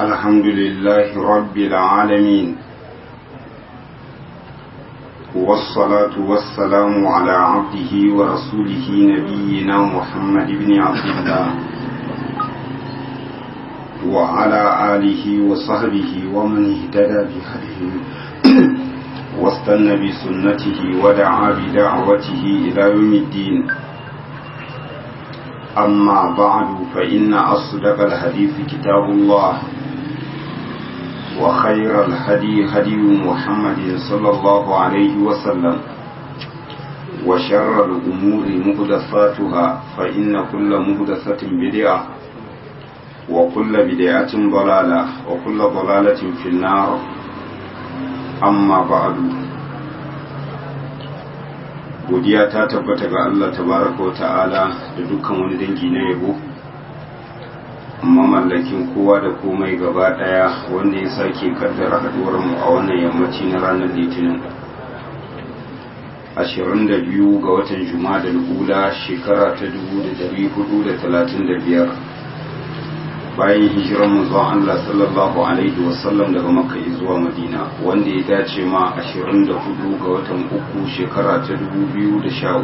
الحمد لله رب العالمين والصلاة والسلام على عبده ورسوله نبينا محمد بن عبد الله وعلى آله وصحبه ومن اهتدى بهديه واستنى بسنته ودعا بدعوته إلى يوم الدين أما بعد فإن أصدق الحديث كتاب الله وخير الهدي هدي محمد صلى الله عليه وسلم وشر الأمور محدثاتها فإن كل محدثة بدعة وكل بدعة ضلالة وكل ضلالة في النار أما بعد godiya ta tabbata ga Allah tabaraka wa ta'ala da dukkan wani dangi na yabo mamallakin kowa da komai gaba daya wanda ya sake kaddara haduwar mu a wannan yammaci na ranar litinin 22 ga watan Jumadal ula shekara ta 1435 bayan hijirar manzon Allah sallallahu alaihi wasallam daga Makka zuwa Madina wanda ya dace ma 24 ga watan uku shekara ta 2013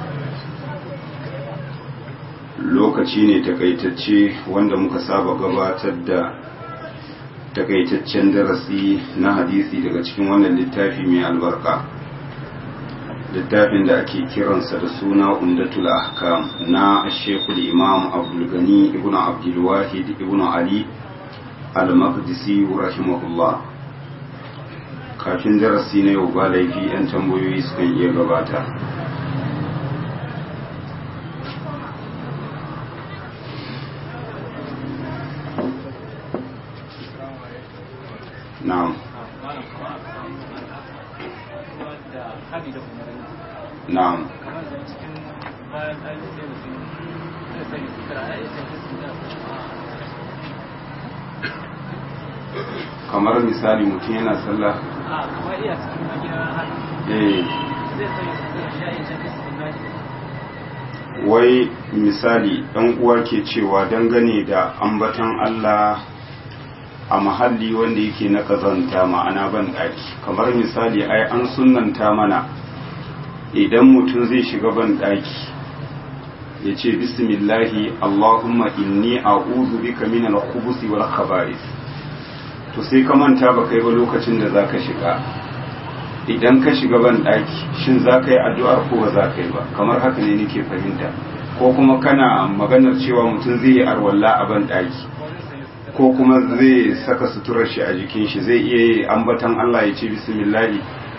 lokaci ne takaitacce wanda muka saba gabatar da takaitaccen darasi na hadisi daga cikin wannan littafi mai albarka littafin da ake kiransa da suna Umdatul Ahkam na Sheikhul Imam Abdul Gani ibn Abdul Wahid ibn Ali al-Maqdisi rahimahullah. Kafin darasi na yau ba laifi yan tambayoyi sukan iya gabata. Na'am. Na'am. Kamar misali mutum yana sallah kamar iya cikin magiran hannu zai wai misali ɗan uwa ke cewa dangane da ambatan Allah a mahalli wanda yake na kazanta ma'ana ban ɗaki kamar misali ai an sunnanta mana idan mutum zai shiga ban ɗaki ya ce bismillahi Allahumma inni a'udhu bika min al-khubuthi wal khaba'ith to sai ka manta ba kai ba lokacin da zaka shiga idan ka shiga ban ɗaki shin zaka yi addu'ar ko ba zaka yi ba kamar haka ne nake fahimta ko kuma kana maganar cewa mutum zai yi arwalla a ban ɗaki ko kuma zai saka suturar shi a jikin shi zai iya yi ambatan Allah ya ce bismillahi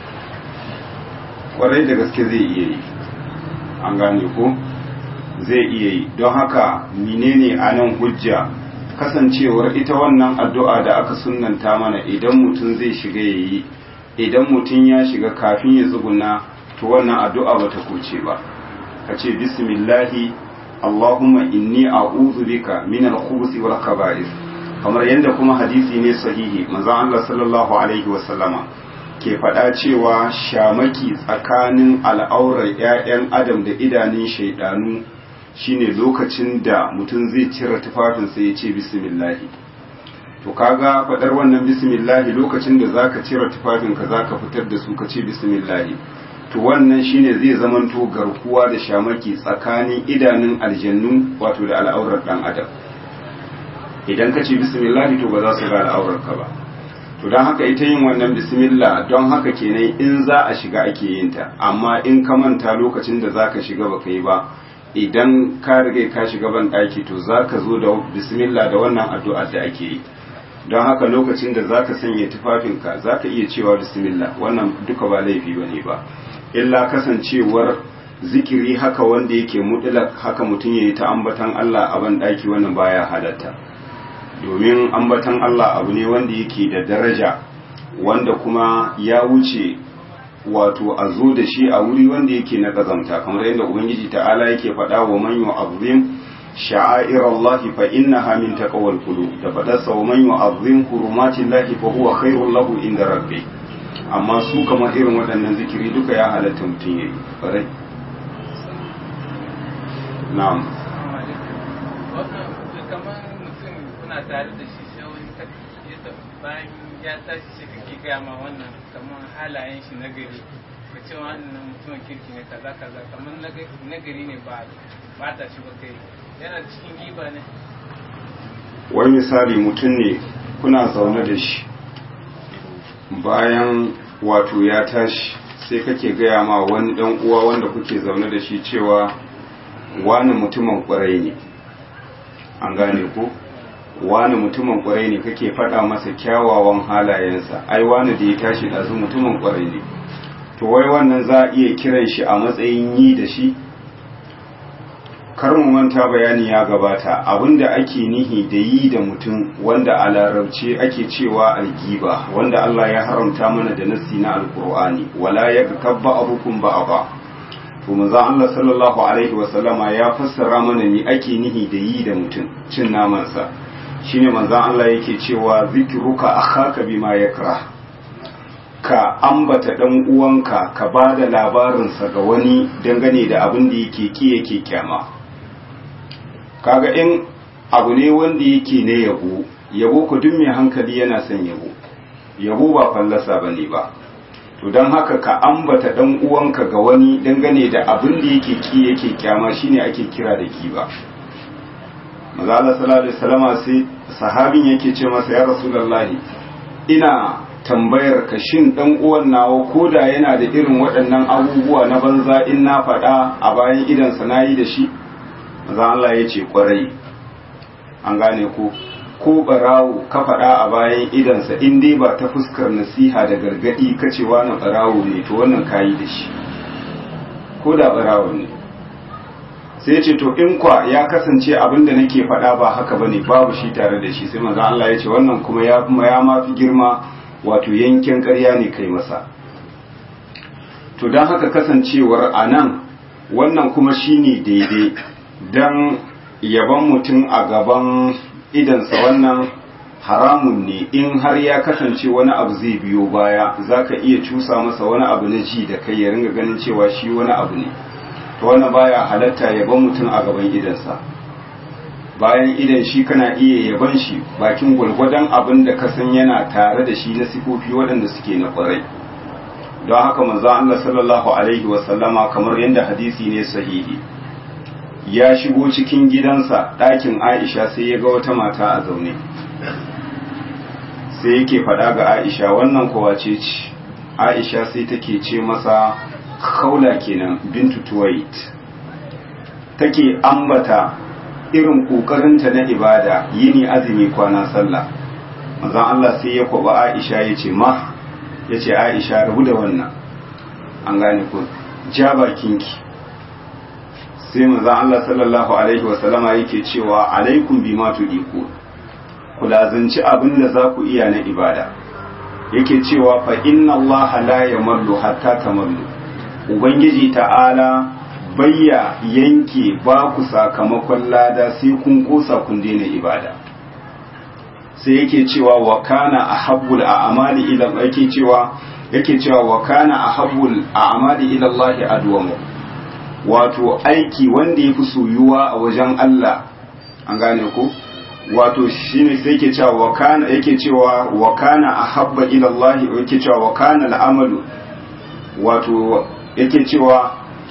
kwarai da gaske zai iya yi an gane ko zai iya yi don haka menene anan hujja kasancewar ita wannan addu'a da aka sunnanta mana idan mutum zai shiga yayi idan mutum ya shiga kafin ya tsuguna to wannan addu'a bata kuce ba kace bismillahi Allahumma inni a'udhu bika min al-khubuthi wal khaba'ith kamar yadda kuma hadisi ne sahihi manzon Allah sallallahu alaihi wasallama ke faɗa cewa shamaki tsakanin al'aurar 'ya'yan adam da idanun shaidanu shine lokacin da mutum zai cire tufafinsa ya ce bismillahi to kaga faɗar wannan bismillahi lokacin da zaka cire tufafinka zaka fitar da su ka ce bismillahi to wannan shine zai zamanto garkuwa da shamaki tsakanin idanun aljannu wato da al'aurar dan adam idan ka ce bismillahi to ba za su ga al'aurarka ba to don haka ita yin wannan bismillah don haka kenan in za a shiga ake yin ta amma in ka manta lokacin da zaka shiga baka yi ba idan ka rage ka shiga ban daki to zaka zo da bismillah da wannan addu'a da ake yi don haka lokacin da zaka sanya tufafinka zaka iya cewa bismillah wannan duka ba laifi bane ba illa kasancewar zikiri haka wanda yake mutlak haka mutum yayi ta ambatan Allah a ban daki wannan baya halatta domin ambatan Allah abu ne wanda yake da daraja wanda kuma ya wuce wato a zo da shi a wuri wanda yake na kazamta kamar yadda ubangiji ta'ala yake faɗa wa man yu'azzim sha'airallahi fa innaha min taqwal qulub da faɗa sa wa man yu'azzim hurumatillahi fa huwa khairul lahu inda rabbih amma su kamar irin waɗannan zikiri duka ya halatta mutum yayi farai na'am kamar mutum kuna tare da shi sai wani bayan ya tashi sai kake gaya ma wannan kamar halayen shi na gari ka ce wannan mutumin kirki ne kaza kaza kamar na gari ne ba ta shi ba kai yana cikin giba ne. wani misali mutum ne kuna zaune da shi bayan wato ya tashi sai kake gaya ma wani dan uwa wanda kuke zaune da shi cewa wani mutumin kwarai ne, an gane ko wani mutumin kwarai ne, kake faɗa masa kyawawan halayensa, ai wani da ya tashi ɗazu mutumin kwarai ne, to wai wannan za a iya kiran shi a matsayin yi da shi? Kar mu manta bayani ya gabata, abinda ake nihi da yi da mutum wanda a larabci ake cewa algiba, wanda Allah ya haramta mana da nassi na alkur'ani, wala yakabba abukum ba'aba. To manzo Allah sallallahu alaihi wasallama ya fassara mana ni ake nihi da yi da mutum, cin namansa. Shine manzo Allah yake cewa zikruka akhaka bima yakra, ka ambata dan uwanka ka bada labarinsa ga wani dangane da abin da yake ki yake kyama. Kaga in abu ne wanda yake ne yabo ku duk mai hankali yana son yabo ba fallasa bane ba. To don haka ka ambata dan uwanka ga wani dangane da abin da yake ki yake kyama shine ake kira da giba. Manzo Allah sallallahu alaihi wasallama sai sahabin yake ce masa ya rasulullahi ina tambayar ka shin dan uwan nawa koda yana da irin waɗannan abubuwa na banza in na faɗa a bayan idansa nayi da shi? Manzo Allah ya ce kwarai, an gane ko barawo ka faɗa a bayan idansa in dai ba ta fuskar nasiha da gargadi ka ce wani barawo ne to wannan kayi da shi, ko da barawo ne. Sai ce to in kwa ya kasance abin da nake faɗa ba haka bane, babu shi tare da shi, sai manzo Allah ya ce wannan kuma ya mafi girma, wato yankin ƙarya ne kai masa. To don haka kasancewar anan wannan kuma shine daidai, dan yaban mutum a gaban idansa wannan haramun ne in har ya kasance wani abu zai biyo baya, zaka iya cusa masa wani abu na ji da kai ya ringa ganin cewa shi wani abu ne, to wannan baya halatta yaban mutum a gaban idansa. Bayan idan shi kana iya yaban shi bakin gwargwadon abin da ka san yana tare da shi na sifofi waɗanda suke na ƙwarai. Don haka manzo Allah sallallahu alaihi wasallama kamar yadda hadisi ne sahihi, ya shigo cikin gidansa ɗakin Aisha sai ya ga wata mata a zaune, sai yake faɗa ga Aisha wannan kowa ce ce. Aisha sai take ce masa Khawla kenan bintu Tuwait, take ambata irin kokarinta na ibada, yini azumi kwana sallah. Manzon Allah sai ya kwaba Aisha yace yace Aisha rabu da wannan, an gane ko ja bakinki. Sai manzon Allah sallallahu alaihi wasallama yake cewa alaikum bima tudiku, ku lazanci abin da za ku iya na ibada. Yake cewa fa inna Allah la yamallu hatta tamallu, Ubangiji ta'ala bayya yanke ba ku sakamakon lada sai kun kosa kun daina ibada. Sai yake cewa wa kana ahabbul a'mali ila yake cewa wa kana ahabbul a'mali ila Allah adwamu, wato aiki wanda yafi soyuwa a wajen Allah, an gane ko wato shine sai yake cewa wa kana ahabba ila Allah, yake cewa wa kana al'amalu, wato yake cewa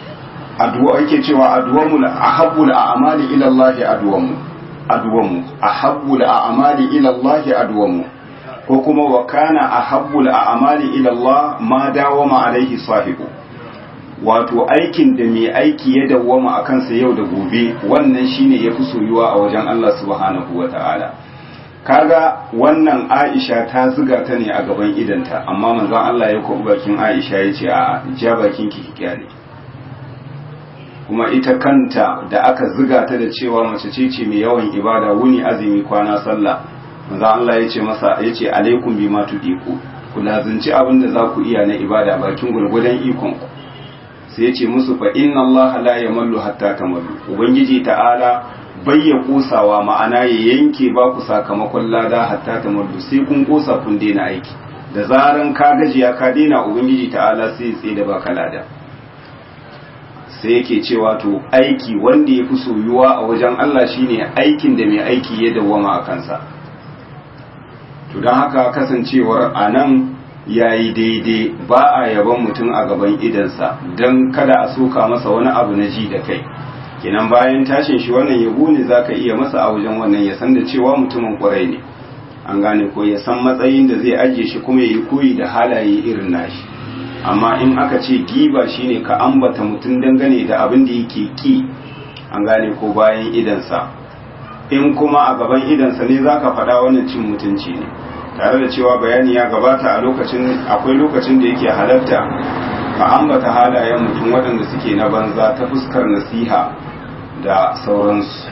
adwamu ahabbul a'mali ila Allah adwamu ahabbul a'mali ila Allah adwamu, ko kuma wa kana ahabbul a'mali ila Allah ma dawama alaihi sahibu, wato aikin da mai aiki ya dawwama akan sa yau da gobe wannan shine yafi soyuwa a wajen Allah subhanahu wataala. Kaga wannan Aisha ta zuga ta ne a gaban idanta, amma manzon Allah ya kwabi bakin Aisha ya ce a ja bakin ki kyale. Kuma ita kanta da aka zuga ta da cewa mace ce mai yawan ibada, wuni azumi kwana sallah, manzon Allah ya ce masa, ya ce alaikum bima tudiku, ku lazunci abin da za ku iya na ibada bakin gurgudan ikon ku. Sai ya ce musu fa inna Allah la yamallu hatta tamallu, ubangiji ta'ala bayya kosawa, ma'ana ya yanke ba ku sakamakon lada hatta tamallu, sai kun kosa kun daina aiki. Da zaran ka gajiya ka daina, ubangiji ta'ala sai ya tsaye da baka lada. Sai yake cewa to aiki wanda ya fi soyuwa a wajen Allah shine aikin da mai aiki ya dawwama a kansa. to don haka kasancewar a nan ya yi daidai, ba a yaban mutum a gaban idansa don kada a soka masa wani abu na ji da kai. Kenan bayan tashin shi wannan yabo ne za ka iya masa a wajen wannan, ya san da cewa mutumin kwarai ne, an gane ko ya san matsayin da zai ajiye shi kuma ya yi koyi da halaye irin nashi. Amma in aka ce giba shine ka ambata mutum dangane da abin da yake ki, an gane ko bayan idansa, in kuma a gaban idansa ne za ka faɗa wannan cin mutunci ne, tare da cewa bayani ya gabata a lokacin, akwai lokacin da yake halatta ka ambata halayen mutum waɗanda suke na banza ta fuskar nasiha da sauransu.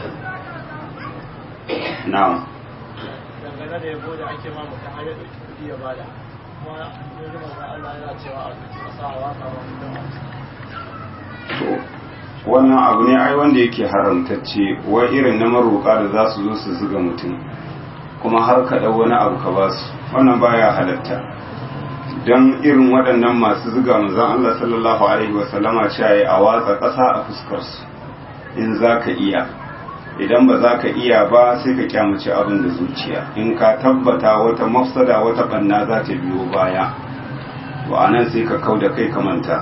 Na'am. Dangane da yabo da ake ma mutum har ya ɗauki kuɗi ya bada, kuma yanzu manzon Allah yana cewa a sa waka wa mutum. To wannan abu ne ai wanda yake haramtacce, wai irin na maroƙa da za su zo su zuga mutum kuma har ka ɗau wani abu ka ba su, wannan baya halatta. Don irin waɗannan masu zuga manzon Allah sallallahu alaihi wasallama cewa a watsa ƙasa a fuskarsu in za ka iya, idan ba za ka iya ba sai ka kyamaci abin da zuciya, in ka tabbata wata mafsada wata ɓanna za ta biyo baya, to anan sai ka kau da kai ka manta.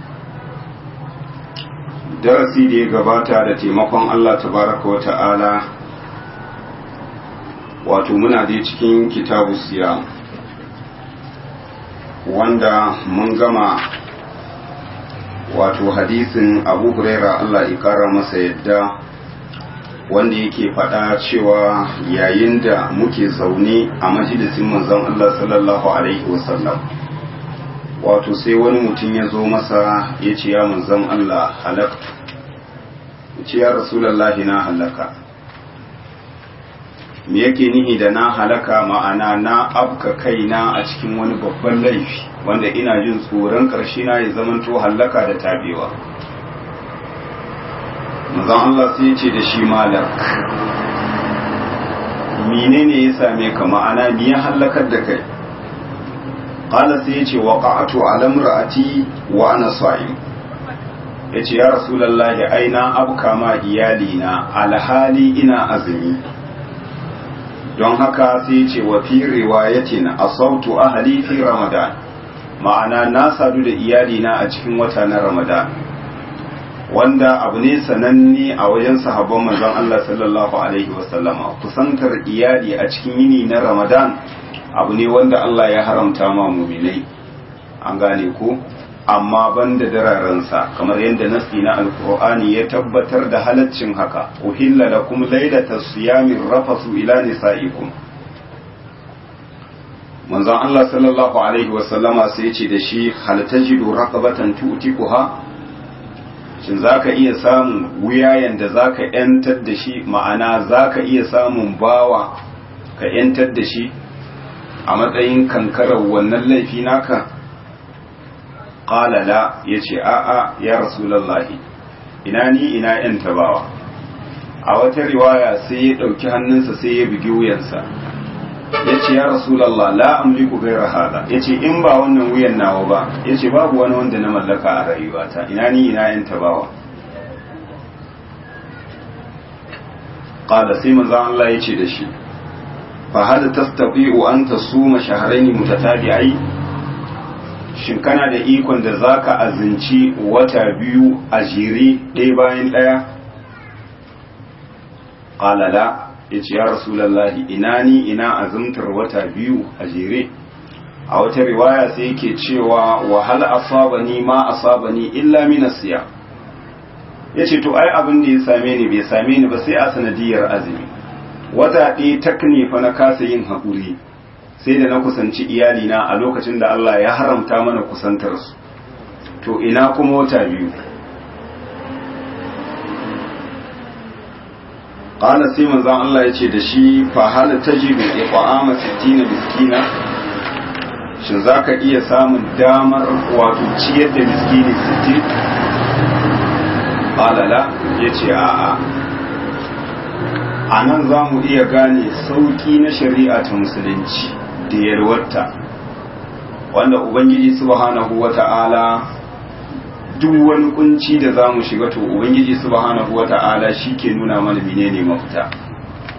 Darasi da ya gabata da taimakon Allah tabaraka wa ta'ala, wato muna dai cikin kitabu siyam, wanda mun gama wato hadisin Abu Huraira Allah ya kara masa yadda, wanda yake faɗa cewa yayin da muke zaune a majalisin manzon Allah sallallahu alaihi wasallam, wato sai wani mutum ya zo masa ya ce ya manzon Allah halaktu, ya ce ya rasulallahi na halaka. Me yake nihi da na halaka? Ma'ana na abka kaina a cikin wani babban laifi wanda ina jin tsoron ƙarshe na ya zamanto halaka da tabewa. manzon Allah sai ya ce da shi malak, menene ya same ka? Ma'ana ni ya halakar da kai? qala sai ya ce waqa'tu ala imra'ati wa ana sa'im, yace ya rasulullahi aina abka ma iyalina alhali ina azumi. Don haka sai ce wa fi riwayatin asautu ahli fi ramadan, ma'ana na sadu da iyalina a cikin wata na ramadan, wanda abu ne sananne a wajen sahabban manzon Allah sallallahu alaihi wasallama. Kusantar iyali a cikin yini na ramadan abu ne wanda Allah ya haramta ma mu'minai, an gane ko, amma banda dararensa, kamar yadda nasi na alkur'ani ya tabbatar da halaccin haka. Uhilla lakum laylata siyami rafasu ila nisaikum. Manzon Allah sallallahu alaihi wasallama sai ya ce da shi hal tajidu raqabatan tu'tikuha, shin zaka iya samun wuyayen da zaka yantar da shi? Ma'ana zaka iya samun bawa ka yantar da shi a matsayin kankarar wannan laifi naka? Qala la, yace a'a ya rasulullahi, ina ni ina yan tabawa. A wata riwaya sai ya dauki hannunsa sai ya bugi wuyansa, yace ya rasulullah la amliku ghayra hada, yace in ba wannan wuyan nawa ba, yace babu wani wanda na mallaka a rayuwata, ina ni ina yan tabawa. Qala sai manzo Allah yace da shi fa hal tastati'u an tasuma shahrayn mutatabi'ai, shin kana da ikon da zaka azinci wata biyu a jere ɗaya bayan ɗaya? Qala la, yace ya rasulullahi ina ni ina azumtar wata biyu a jere. A wata riwaya sai yake cewa wa hal asabani ma asabani illa min asiya, yace to ai abin da ya same ni bai same ni ba sai a sanadiyar azumi. Wata ɗaya takni fa na kasa yin haƙuri, sai da na kusanci iyalina a lokacin da Allah ya haramta mana kusantar su, to ina kuma wata biyu? Qala sai manzon Allah yace da shi fa hal tajidu iqama 60 miskina, shin zaka iya samun damar wato ciyar da miskini 60? Qala la, yace a'a. Anan zamu iya gane sauki na shari'a ta musulunci da yarwarta, wanda ubangiji subhanahu wata'ala duk wani kunci da zamu shiga to ubangiji subhanahu wata'ala shike nuna mana menene mafita.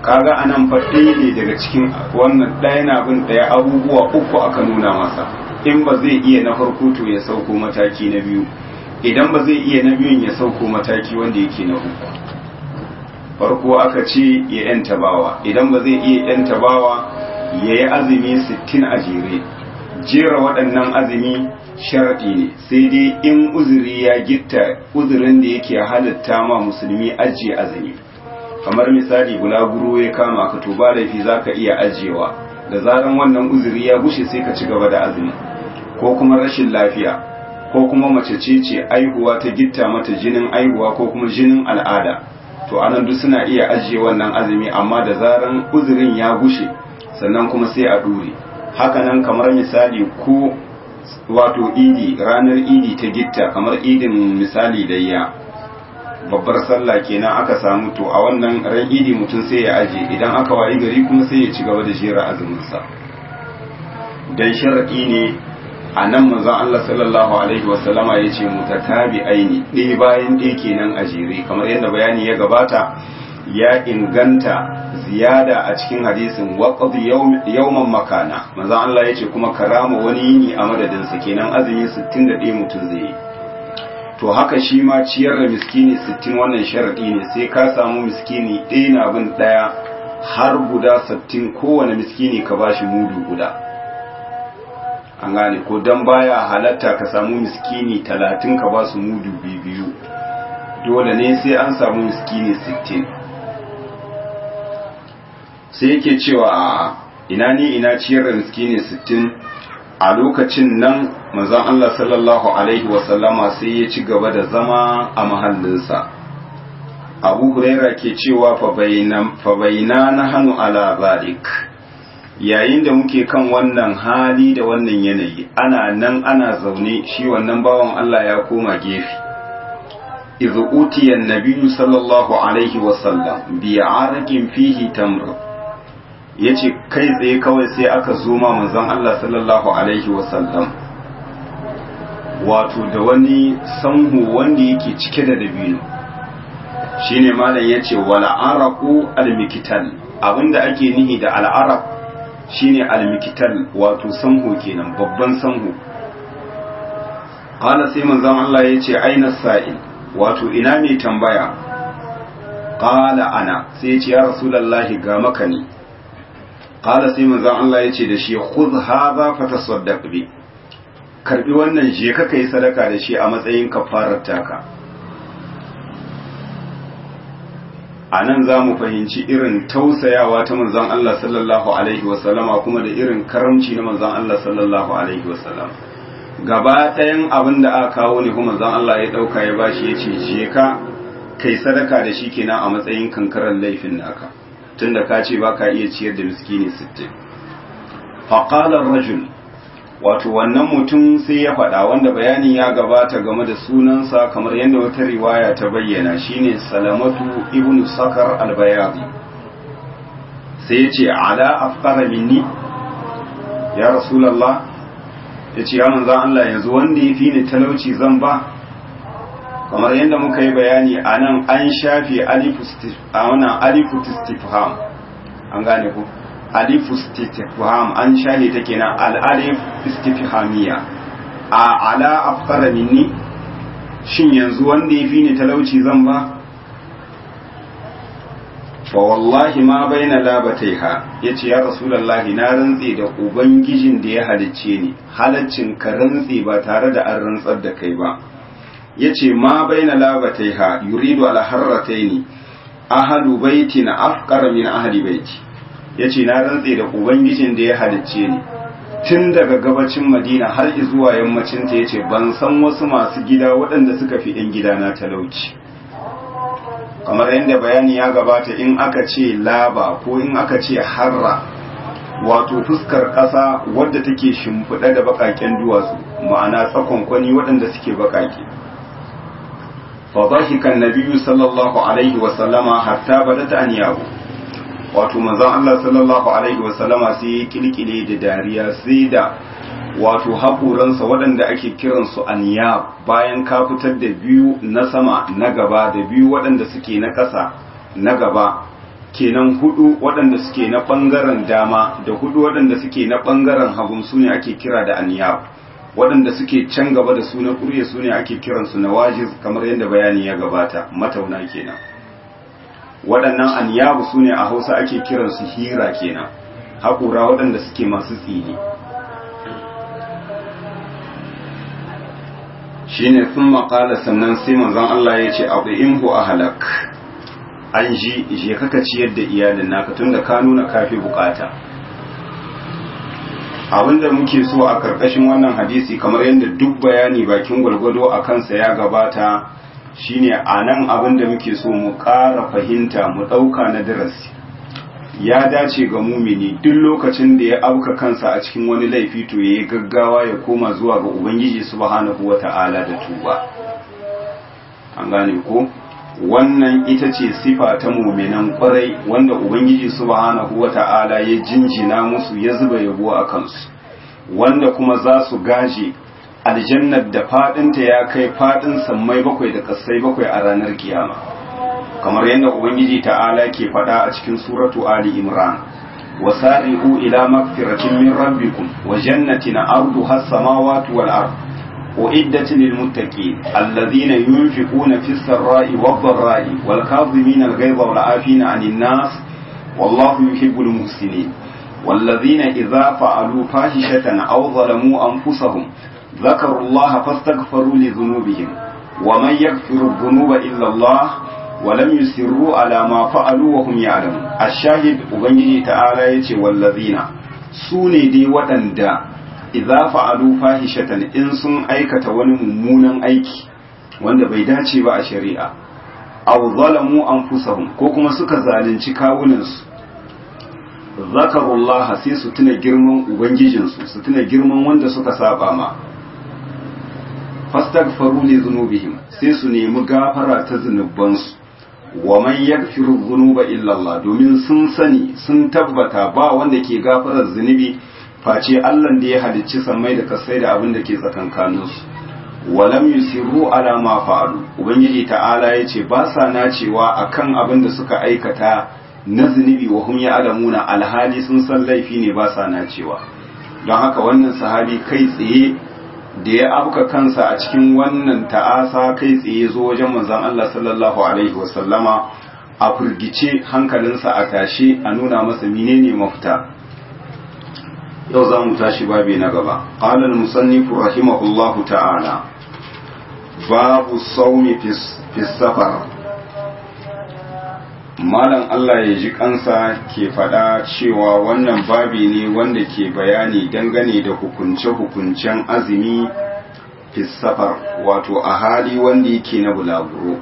kaga anan fa ɗaya ne daga cikin wannan ɗaya na bin ɗaya abubuwa uku aka nuna masa. In ba zai iya na farko to ya sauko mataki na biyu, idan ba zai iya na biyun ya sauko mataki wanda yake na uku. Farko aka ce ya yanta bawa, idan ba zai iya yanta bawa ya yi azumi 60 a jere. Jera waɗannan azumi sharaɗi ne, sai dai in uzuri ya gitta, uzurin da yake halatta ma musulmi ajiye azumi, kamar misali bulaguro ya kama ka to ba laifi za ka iya ajiyewa, da zaran wannan uzuri ya gushe sai ka ci gaba da azumi. Ko kuma rashin lafiya, ko kuma mace ce aihuwa ta gitta mata jinin aihuwa ko kuma jinin al'ada, to anan duk suna iya ajiye wannan azumi, amma da zaran uzurin ya gushe sannan kuma sai a dure. Hakanan kamar misali ko wato idi, ranar idi ta gitta, kamar idin misali layya, babbar sallah kenan aka samu, to a wannan ran idi mutum sai ya aje, idan aka wayi gari kuma sai ya ci gaba da jera azuminsa. Dan sharadi ne a nan manzon Allah sallallahu alaihi wasallama ya ce mutatabi aini, ɗaya bayan ɗaya kenan a jere, kamar yadda bayani ya gabata. Ya inganta ziyada a cikin hadisin waqad yawman makana, manzon Allah ya ce kuma karama wani yini a madadinsa, kenan azumi 61 mutum zai yi. To haka shi ma ciyar da miskini 60 wannan sharadi ne, sai ka samu miskini ɗaya na bin ɗaya har guda 60, kowane miskini ka bashi mudu guda. An gane ko, dan baya halatta ka samu miskini 30 ka ba su mudu biyu, dole ne sai an samu miskini 60. Sai yake cewa a ina ciyar da miskini 60. A lokacin nan manzon Allah sallallahu alaihi wasallama sai ya ci gaba da zama a mahallinsa. Abu Huraira ke cewa fa bayna nahnu ala zalik, yayin da muke kan wannan hali da wannan yanayi, ana zaune, shi wannan bawan Allah ya koma gefe. idh utiya an-nabiy sallallahu alaihi wasallam bi arqin fihi tamr, yace kai tsaye kawai sai aka zo ma manzon Allah sallallahu alaihi wasallam wato da wani sanhu wanda yake cike da dabino. Shine malam yace wala araqu al-miktal, abinda ake nihi da al-araq shine al-miktal, wato sanhu kenan, babban sanhu. Qala sai manzon Allah yace aina sa'il, wato ina mai tambaya? Qala ana, sai yace ya rasulullahi ga maka ne. Qala sai manzon Allah yace da shi khudh hadha fatasaddaq bi, karbi wannan je ka kai sadaka da shi a matsayin kafarar taka. Anan za mu fahimci irin tausayawa ta manzon Allah sallallahu alaihi wasallama, kuma da irin karamci na manzon Allah sallallahu alaihi wasallam. Gaba ɗayan abin da aka kawo ne kuma manzon Allah ya ɗauka ya bashi ya ce je ka kai sadaka da shi kenan a matsayin kankarar laifin naka, tunda ka ce ba ka iya ciyar da miskini 60. Faƙalar rajul, wato wannan mutum sai ya faɗa, wanda bayani ya gabata game da sunansa kamar yadda wata riwaya ta bayyana, shine Salamatu ibn Sakar al-Bayadi. Sai ya ce ala afqara minni ya Rasulullah, ya ce ya manzan Allah yanzu wanda ya fi ni talauci zan ba? Kamar yadda muka yi bayani a nan an shafe alifu istifham, an gane ku, alifu istifham an shafe ta kenan al'alif istifhamiya. A ala afqara minni, shin yanzu wanda ya fi ni talauci zan ba? fa wallahi ma baina labataiha, yace ya rasulullahi na rantse da ubangijin da ya halicce ni, halaccin ka rantse ba tare da an rantsar da kai ba. Yace ma baina labataiha yuridu al harrataini ahlu baitin afqara min ahli baiti, yace na rantse da ubangijin da ya halicce ni, tun daga gabacin Madina har zuwa yammacin ta, yace ban san wasu masu gida waɗanda suka fi ɗan gidana talauci. Kamar yadda bayani ya gabata, in aka ce laba ko in aka ce harra, wato fuskar ƙasa wadda take shimfiɗa da baƙaƙen duwatsu, ma'ana tsakonkwani waɗanda suke baƙaƙe. fa dhahika an-nabiyyu sallallahu alaihi wa sallama hatta badat anyahu, wato manzon Allah sallallahu alaihi wa sallama sai ya kilkile da dariya, sai da wato haƙoransa waɗanda ake kiransu aniyab, bayan ka fitar da biyu na sama na gaba da biyu waɗanda suke na ƙasa na gaba, kenan 4 waɗanda suke na ɓangaren dama da 4 waɗanda suke na ɓangaren hagun su ne ake kira da aniyab, waɗanda suke can gaba da su na ƙurye su ne ake kiransu na wajiz, kamar yadda bayani ya gabata, matauna kenan. Waɗannan aniyab su ne a Hausa ake kiransu hira kenan, haƙura waɗanda suke masu tsini. Shine sun maƙala sannan sai manzon Allah ya ce abu imhu a halak, an ji je kaka ciyar da iyalin naka tunda ka nuna kafi bukata. Abinda muke so a karkashin wannan hadisi, kamar yadda duk bayani bakin gwalgwado a kansa ya gabata, shine a nan abinda muke so mu ƙara fahimta mu ɗauka na darasi. Ya dace ga mumini duk lokacin da ya auka kansa a cikin wani laifi to yayi gaggawa ya koma zuwa ga Ubangiji subhanahu wata'ala da tuba. An gane ko? Wannan ita ce sifa ta muminan kwarai wanda Ubangiji subhanahu wata'ala ya jinjina musu ya zuba yabo a kansu, wanda kuma za su gaje aljannar da fadinta ya kai fadin sammai 7 da kasai 7 a ranar kiyama, kamar yadda Ubangiji ta'ala ke faɗa a cikin suratu Ali Imran, wasari'u ila magfiratin min rabbikum wa jannatin arduha as-samawati wal ard أعدت للمتقين الذين ينفقون في السراء والضراء والكاظمين الغيظ والعافين عن الناس والله يحب المحسنين والذين إذا فعلوا فاحشة أو ظلموا أنفسهم ذكروا الله فاستغفروا لذنوبهم ومن يغفر الذنوب إلا الله ولم يسروا على ما فعلوا وهم يعلمون. الشاهد أبنجي تعالى يتي والذين سوني دي وتندا idza fa'alu fahishatan, in sun aikata wani mummunan aiki wanda bai dace ba a shari'a, aw zalamu anfusahum, ko kuma suka zalunci kawunansu, zakarullah sai su tuna girman ubangijinsu, su tuna girman wanda suka saba ma, fastaghfaru li dhunubihim, sai su nemi gafara ta zunubansu, wa man yaghfiru dhunuba illa Allah, domin sun sani sun tabbata ba wanda ke gafarar zunubi face Allah da ya halicci sammai da kasai da abin da ke tsakankaninsu. Walam yusirru ala ma fa'alu, ubangiji ta'ala yace ba sa nacewa akan abin da suka aikata na zunubi wa hum ya'lamuna, alhali sun san laifi ne ba sa nacewa. Don haka wannan sahabi kai tsaye da ya abuka kansa a cikin wannan ta'asa kai tsaye zo wajen manzon Allah sallallahu alaihi wa sallama a furgice, hankalinsa a tashe, a nuna masa menene mafita. yau za mu tashi babi na gaba. Qala al-musannif rahimahullahu ta'ala babu sawmi fi safar. Malam Allah ya ji kansa ke fada cewa wannan babi ne wanda ke bayani dangane da hukunce-hukuncen azumi fi safar, wato a hali wanda yake na bulaguro.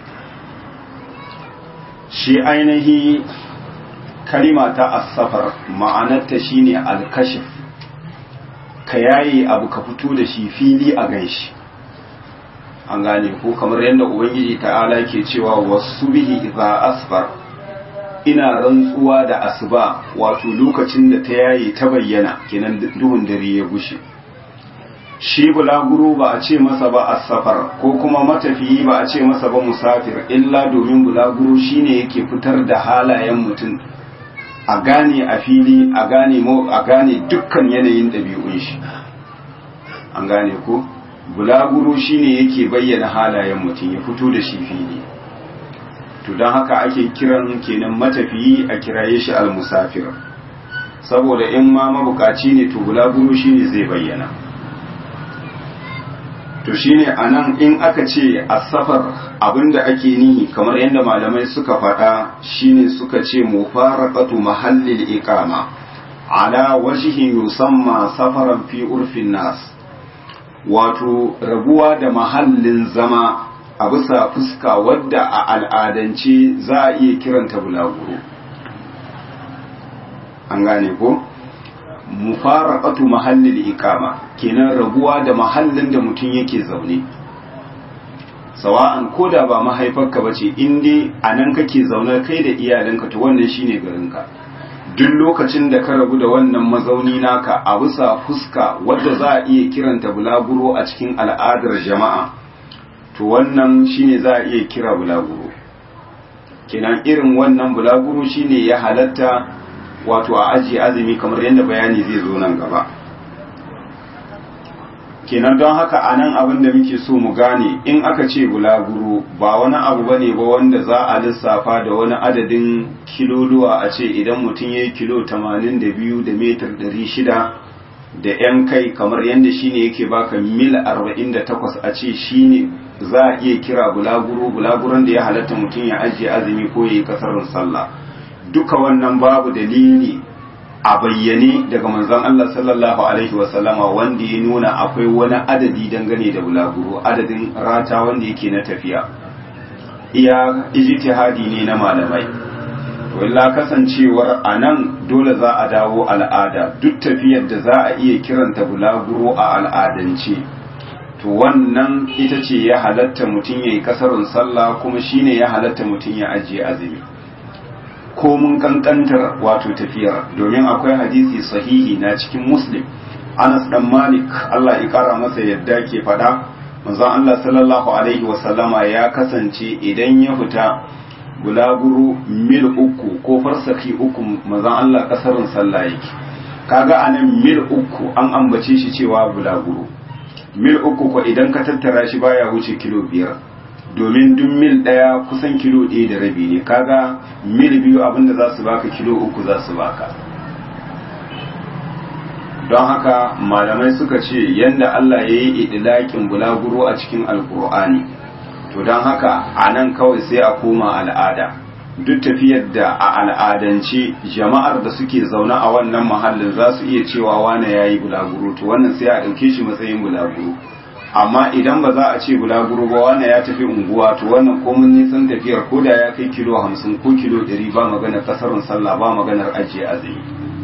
Shi ainihi kalima ta as-safar ma'anarta shine al-kashf, ka yayi abu ka fito da shi fili a ganshi. An gane ko kamar yadda ubangiji ta'ala ke cewa wasubihi idza asfar, ina rantsuwa da asuba, wato lokacin da ta yayi ta bayyana, kenan duhun dare ya gushe. Shi bulaguro ba a ce masa ba as-safar, ko kuma matafiyi ba a ce masa ba musafir, illa domin bulaguro shine yake fitar da halayen mutum a gane a fili, a gane dukkan yanayin ɗabi'un shi. An gane ko bulaguro shine yake bayyana halayen mutum, ya fito da shi fili. To don haka ake kiran kenan matafiyi a kiraye shi al-musafir, saboda in ma mabukaci ne to bulaguro shine zai bayyana. To shine anan in aka ce as-safar, abinda ake nihi kamar yadda malamai suka faɗa shine suka ce mufaraqatu mahallil iqama ala wajhi yusamma safaran fi urfin nas, wato rabuwa da mahallin zama a bisa fuska wadda a al'adance za a iya kiranta bulaguro. An gane ko? Mufaraqatu mahallil iqama kenan rabuwa da mahallin da mutum yake zaune, sawa'an koda ba mahaifarka bace, in dai anan kake zaune kai da iyalanka to wannan shine garinka. Duk lokacin da ka rabu da wannan mazauni naka a bisa fuska wadda za a iya kiranta bulaguro a cikin al'adar jama'a, to wannan shine za a iya kira bulaguro. kenan irin wannan bulaguro shine ya halatta wato a ajiye azumi kamar yadda bayani zai zo nan gaba. Kenan don haka a nan abin da muke so mu gane, in aka ce bulaguro ba wani abu bane ba wanda za a lissafa da wani adadin kiloluwa a ce idan mutum ya yi kilo 82 da metar 600 da yan kai kamar yadda shine yake baka mil 48 a ce shine za a iya kira bulaguron da ya halatta mutum ya ajiye azumi ko ya yi kasarin sallah. Duka wannan babu dalili a bayyane daga manzon Allah sallallahu alaihi wasallama wanda ya nuna akwai wani adadi dangane da bulaguro, adadin rata wanda yake na tafiya. Iya ijtihadi ne na malamai. To illa kasancewar anan dole za a dawo al'ada, duk tafiyar da za a iya kiranta bulaguro a al'adance to wannan ita ce ya halatta mutum ya yi kasarun sallah, kuma shine ya halatta mutum ya ajiye azumi ko mun kankantar wato tafiyar, domin akwai hadisi sahihi na cikin Muslim. Anas dan Malik Allah ya kara masa yadda ke fada manzon Allah sallallahu alaihi wasallama ya kasance idan ya fita bulaguro mil 3 ko farsaki 3 manzon Allah kasarun sallah yake. Kaga anan mil 3 an ambace shi cewa bulaguro, mil 3 ko idan ka tattara shi baya wuce kilo 5, domin duk mil ɗaya kusan kilo 1 da rabi ne. Kaga mil 2 abinda za su baka kilo 3 za su baka. Don haka malamai suka ce yanda Allah ya yi idlaƙin bulaguro a cikin alkur'ani, to don haka a nan kawai sai a koma al'ada. Duk tafiyar da a al'adance jama'ar da suke zaune a wannan mahallin za su iya cewa wane ya yi bulaguro, to wannan sai a ɗauke shi matsayin bulaguro. Amma idan ba za a ce bulaguro ba wane ya tafi unguwa, to wannan komin nisan tafiyar ko da ya kai kilo 50 ko kilo 100 ba maganar kasarun sallah, ba maganar ajiye azumi.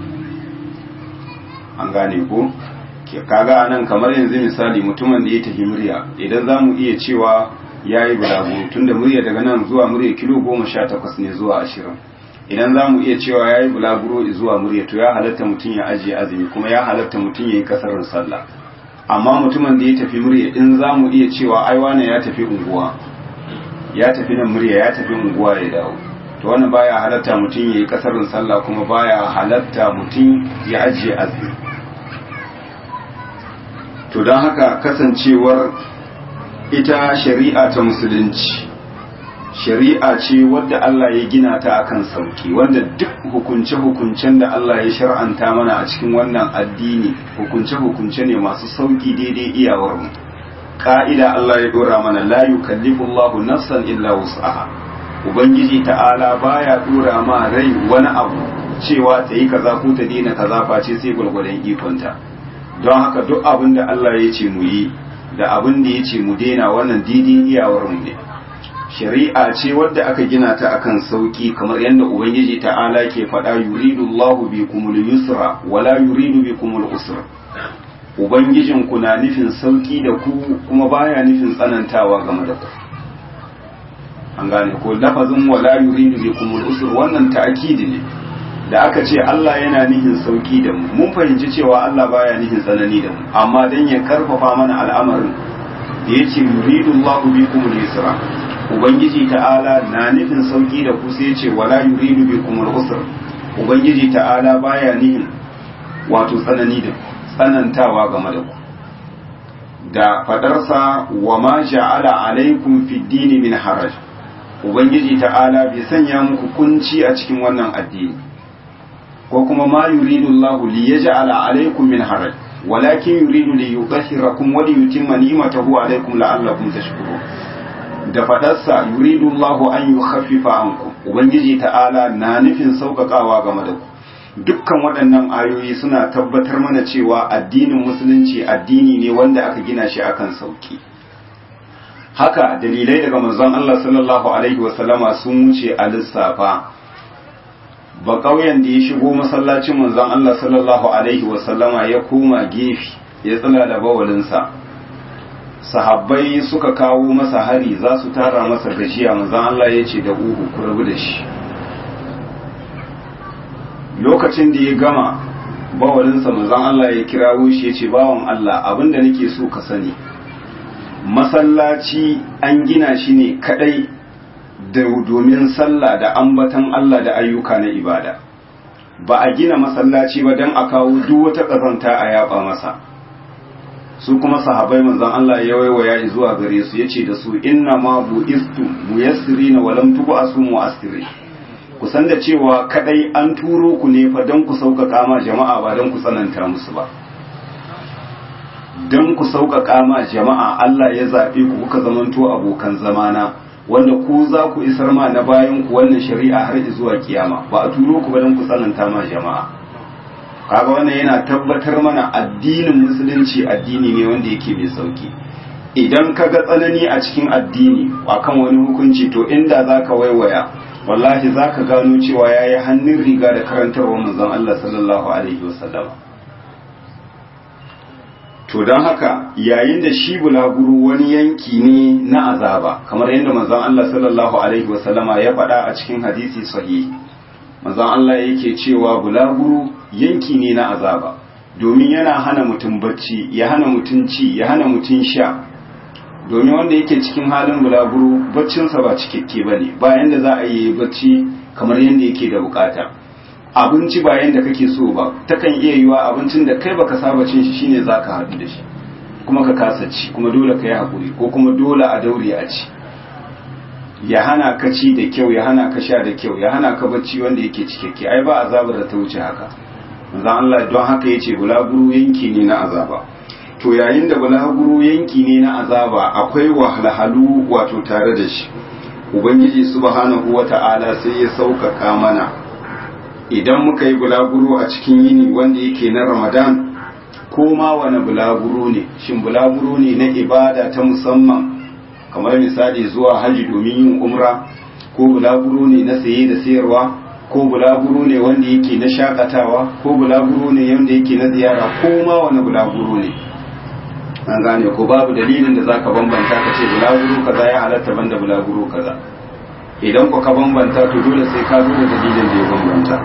An gane ko? Kaga anan kamar yanzu misali mutumin da ya tafi murya, idan za mu iya cewa ya yi bulaguro tunda murya daga nan zuwa murya kilo 18 ne zuwa 20. Idan za mu iya cewa ya yi bulaguro zuwa murya, to ya halatta mutum ya ajiye azumi, kuma ya halatta mutum ya yi kasarun sallah. Amma mutumin da ya tafi murya, in za mu iya cewa ai wane ya tafi unguwa, ya tafi nan murya, ya tafi unguwa ya dawo, to wannan baya halatta mutum ya yi kasarun sallah, kuma baya halatta mutum ya ajiye azumi. To don haka kasancewar ita shari'a ta musulunci shari'a ce wadda Allah ya gina ta akan sauki, wanda duk hukunce-hukuncen da Allah ya shar'anta mana a cikin wannan addini hukunce-hukunce ne masu sauki daidai iyawar mu. Ka'ida Allah ya dora mana la yukallifu Allahu nafsan illa wus'aha. Ubangiji ta'ala baya dora ma rai wani abu cewa ta yi kaza ko ta daina kaza face sai gwargwadon ikonta. Don haka duk abin da Allah ya ce mu yi da abin da ya ce mu daina wannan daidai iyawar mu ne. Shari'a ce wadda aka gina ta akan sauki, kamar yadda Ubangiji ta'ala ke faɗa yuridu Allahu bikumul yusra wala yuridu bikumul usra. Ubangijin ku na nufin sauki da ku, kuma baya nufin tsanantawa game da ku. An gane ko lafazin wala yuridu bikumul usra wannan ta'kidi ne. Da aka ce Allah yana nihin sauki da mu, mun fahimci cewa Allah baya nihin tsanani da mu, amma dan ya karfafa mana al'amarin da yace yuridu Allahu bikumul yusra, Ubangiji ta'ala na nufin sauki da ku, sai ce wala yuridu bikumul usra, Ubangiji ta'ala baya nihin wato tsanani da tsanantawa game da ku. Da fadarsa wa ma ja'ala alaikum fid dini min haraj, Ubangiji ta'ala bai sanya muku kunci a cikin wannan addini, ko kuma ma yuridu Allahu li yaj'ala alaykum min haraj walakin yuridu li yutahhirakum wa li yutimma ni'matahu alaykum la'allakum tashkurun. Da fadarsa yuridu Allahu an yukhaffifa ankum, Ubangiji ta'ala na nufin sauƙaƙawa game da ku. Dukkan waɗannan ayoyi suna tabbatar mana cewa addinin musulunci addini ne wanda aka gina shi akan sauki. Haka dalilai daga manzon Allah sallallahu alaihi wasallama sun wuce a lissafa. Ba ƙauyen da ya shigo masallacin manzon Allah sallallahu alaihi wasallama ya koma gefe ya tsala da bawalinsa, sahabbai suka kawo masa hari za su tara masa gajiya, manzon Allah ya ce da uhu ku rabu da shi. Lokacin da ya gama bawalinsa manzon Allah ya kirawo shi ya ce bawan Allah abinda nake so ka sani, masallaci an gina shi ne kadai domin sallah da ambatan Allah da ayyuka na ibada. Ba a gina masallaci ba don a kawo duk wata ƙazanta a yaba masa. Su kuma sahabai manzon Allah ya waiwaya zuwa gare su yace da su inna ma bu'istu muyassirina wa lam tub'asu mu'assirin. Ku san da cewa kadai an turo ku ne fa don ku sauƙaƙa ma jama'a ba don ku tsananta musu ba. Don ku sauƙaƙa ma jama'a Allah ya zaɓe ku kuka zamanto abokan zamana wanda ku za ku isar ma na bayan ku wannan shari'a har zuwa kiyama ba a turo ku ba don ku tsananta ma jama'a. Kaga wannan yana tabbatar mana addinin musulunci addini ne wanda yake mai sauki. Idan ka ga tsanani a cikin addini akan wani hukunci to inda zaka waiwaya wallahi zaka gano cewa yayi hannun riga da karantarwar manzon Allah sallallahu alaihi wasallam. To don haka yayin da shi bulaguro wani yanki ne na azaba kamar yadda manzon Allah sallallahu alaihi wasallama ya faɗa a cikin hadisi sahihi. Manzon Allah yake cewa bulaguro yanki ne na azaba domin yana hana mutum bacci, ya hana mutum ci, ya hana mutum sha. Domin wanda yake cikin halin bulaguro baccinsa ba cikakke bane, bayan da za a yi bacci kamar yadda yake da bukata. Abinci ba yanda kake so ba, takan iya yiwa abincin da kai baka saba cin shi shine zaka haɗu da shi kuma ka kasa ci kuma dole ka yi hakuri ko kuma dole a daure a ci. Ya hana ka ci da kyau, ya hana ka sha da kyau, ya hana ka bacci wanda yake cikakke. Ai ba azabar da ta wuce haka. Manzon Allah don haka yace bulaguro yanki ne na azaba. To yayin da bulaguro yanki ne na azaba akwai wahalhalu wato tare da shi. Ubangiji subhanahu wata'ala sai ya sauƙaƙa mana idan muka yi bulaguro a cikin yini wanda yake na Ramadan ko ma wani bulaguro ne, shin bulaguro ne na ibada ta musamman kamar misali zuwa haji domin yin umra, ko bulaguro ne na saye da sayarwa, ko bulaguro ne wanda yake na shakatawa, ko bulaguro ne wanda yake na ziyara, ko ma wani bulaguro ne. An gane ko babu dalilin da zaka bambanta ka ce bulaguro kaza ya halatta banda bulaguro kaza. Idan ka bambanta to dole sai ka zo da dalilin da ya bambanta.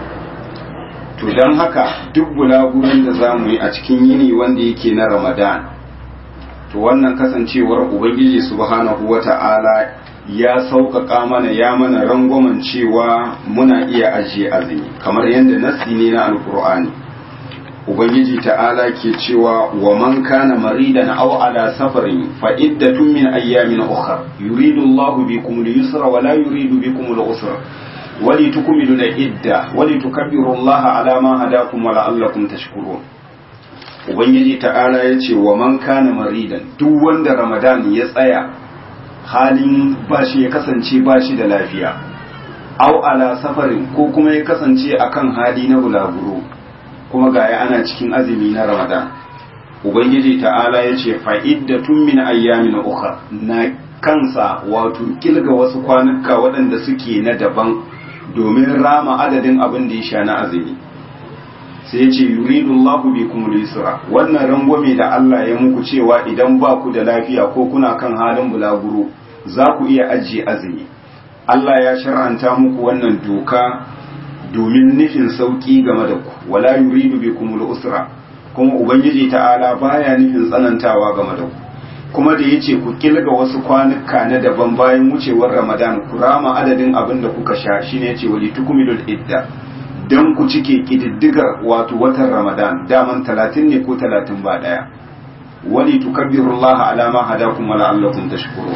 To don haka duk bulaguran da za mu yi a cikin yini wanda yake na Ramadan, to wannan kasancewar Ubangiji subhanahu wata'ala ya sauƙaƙa mana ya mana rangwamen cewa muna iya ajiye azumi kamar yadda nassi ne na Alƙur'ani. Ubangiji ta'ala ke cewa wa man kana maridan aw ala safarin fa iddatun min ayyamin ukhra yuridu Allahu bikum al-yusra wa la yuridu bikum al-usra wa litukmilu al-idda wa litukabbiru Allaha ala ma hadakum wa la'allakum tashkurun. Ubangiji ta'ala yace wa man kana maridan duk wanda Ramadan ya tsaya halin bashi ya kasance bashi da lafiya aw ala safarin ko kuma ya kasance akan hali na bulaguro kuma gaya ana cikin azumi na Ramadan. Ubangiji ta'ala ya ce fa'iddatun min ayyamin ukhra na kansa wato kilga wasu kwanuka waɗanda suke na daban domin rama adadin abin da ya sha na azumi. Sai ya ce yuridu Allahu bikum al-yusra, wannan rangwame da Allah ya muku cewa idan ba ku da lafiya ko kuna kan halin bulaguro za ku iya ajiye azumi. Allah ya shar'anta muku wannan doka domin nufin sauki game da ku, wala yuridu bikum al-usra, kuma ubangiji ta'ala baya nufin tsanantawa game da ku. Kuma da yace ku kilga wasu kwanuka na daban bayan wucewar Ramadan ku rama adadin abin da kuka sha, shine yace wali tukmilul idda, dan ku cike kididdigar wato watan Ramadan daman 30 ne ko 30 ba daya. Wali tukabbirullaha ala ma hadakum wa la'allakum tashkurun.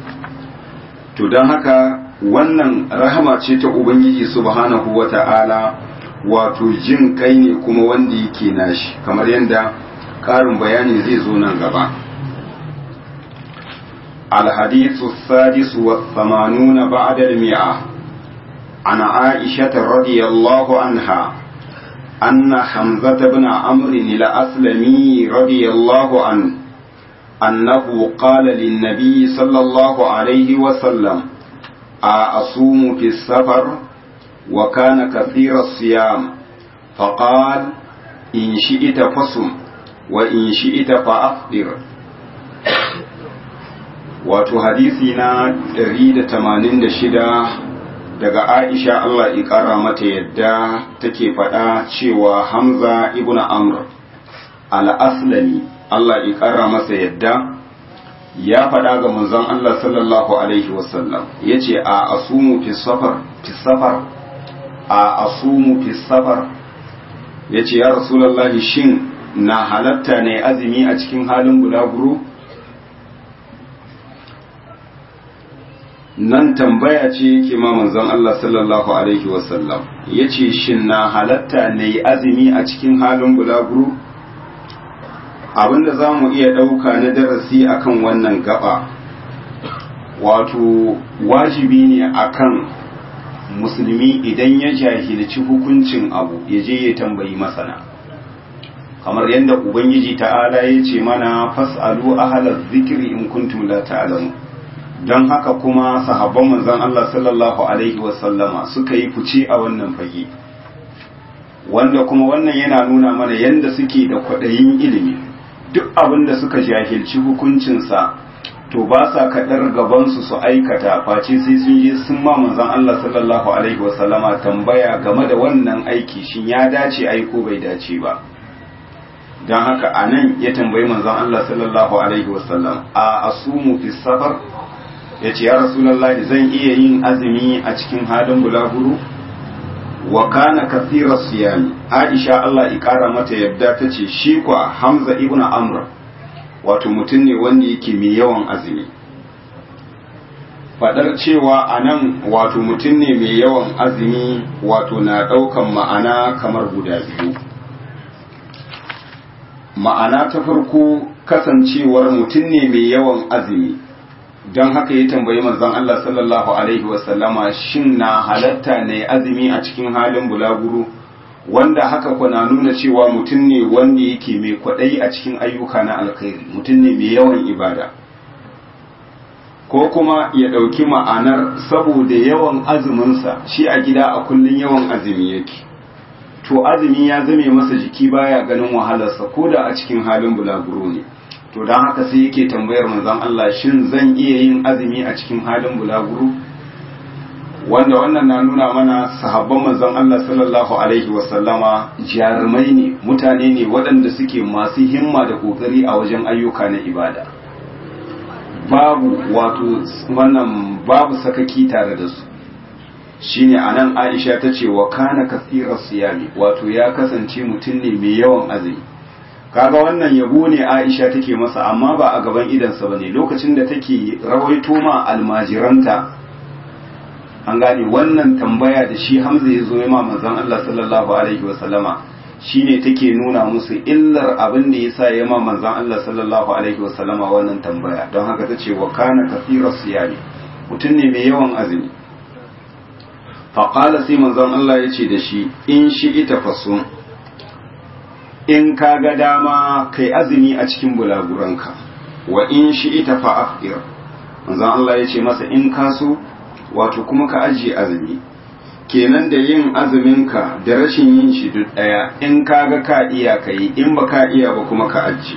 To dan haka wannan rahama ce ta Ubangiji subhanahu wa ta'ala wato jin kai ne kuma wanda yake nashi kamar yadda ƙarin bayani zai zo nan gaba. Alhadisu sadisu wa samanuna ba'da al-mi'a ana Aisha radiyallahu anha anna Hamza ibn Amr al-Aslami radiyallahu anhu annahu qala lin-nabi sallallahu alayhi wa sallam أصوم في السفر وكان كثير الصيام فقال إن شئت فصم وإن شئت فأفطر. wato hadisi na 186 daga Aisha Allah ya kara mata yadda take faɗa cewa Hamza ibn Amr al-Aslami Allah ya kara masa yadda ya faɗa ga manzon Allah sallallahu alaihi wasallam yace a asumu fi safar a asumu fi safar yace ya rasulullahi shin na halatta ne azumi a cikin halin bulaguro? Nan tambaya ce yake ma manzon Allah sallallahu alaihi wasallam yace shin na halatta ne azumi a cikin halin bulaguro? Abinda za mu iya ɗauka na darasi akan wannan gaba, wato wajibi ne akan musulmi idan ya jahilci hukuncin abu ya je ya tambayi masana, kamar yadda ubangiji ta'ala ya ce mana fas'alu ahlaz zikri in kuntum la ta'lamun. Don haka kuma sahabban manzon Allah sallallahu alaihi wasallama suka yi fice a wannan fage, wanda kuma wannan yana nuna mana yadda suke da kwaɗayin ilimi. Duk abin da suka jahilci hukuncinsa to ba sa kaɗar gabansu su aikata face sai sun je sun ma manzon Allah sallallahu alaihi wasallama tambaya game da wannan aiki shin ya dace ai ko bai dace ba. Don haka a nan ya tambayi manzon Allah sallallahu alaihi wasallam a asumu fi safar, ya ce ya rasulullahi zan iya yin azumi a cikin halin bulaguro? Wa kana kathira siyami. Aisha Allah ya kara mata yadda ta ce shi kwa Hamza ibn Amr wato mutum ne wanda yake mai yawan azumi. Fadar cewa anan wato mutum ne mai yawan azumi wato na daukan ma'ana kamar guda biyu. Ma'ana ta farko kasancewar mutum ne mai yawan azumi, don haka ya tambayi manzon Allah sallallahu alaihi wasallama shin na halatta ne azumi a cikin halin bulaguro, wanda haka kuna nuna cewa mutum ne wanda yake mai kwaɗayi a cikin ayyuka na alkhairi, mutum ne mai yawan ibada. Ko kuma ya ɗauki ma'anar saboda yawan azuminsa shi a gida a kullum yawan azumi yake, to azumi ya zame masa jiki baya ganin wahalarsa ko da a cikin halin bulaguro ne. To don haka sai yake tambayar manzon Allah shin zan iya yin azumi a cikin halin bulaguro, wanda wannan na nuna mana sahabban manzon Allah sallallahu alaihi wasallama jarumai ne, mutane ne waɗanda suke masu himma da ƙoƙari a wajen ayyuka na ibada, babu wato wannan babu sakaki tare da su. Shine anan Aisha ta ce wa kana kathiras siyami, wato ya kasance mutum ne mai yawan azumi. Kaga wannan yabo ne Aisha take masa, amma ba a gaban idansa bane, lokacin da take rawaito ma almajiranta an gane wannan tambaya da shi Hamza ya zo ya ma manzon Allah sallallahu alaihi wasallama, shine take nuna musu illar abin da yasa ya ma manzon Allah sallallahu alaihi wasallama wannan tambaya. Don haka tace wa kana kathiras siyami, mutum ne mai yawan azumi. Faqala sai manzon Allah ya ce da shi in shi ita fasun, in ka ga dama kai azumi a cikin bulaguranka, wa in shi ita fa'afir, manzon Allah ya ce masa in ka so wato kuma ka ajiye azumi. Kenan da yin azuminka da rashin yin shi duk ɗaya, in ka ga ka iya ka yi, in ba ka iya ba kuma ka ajiye.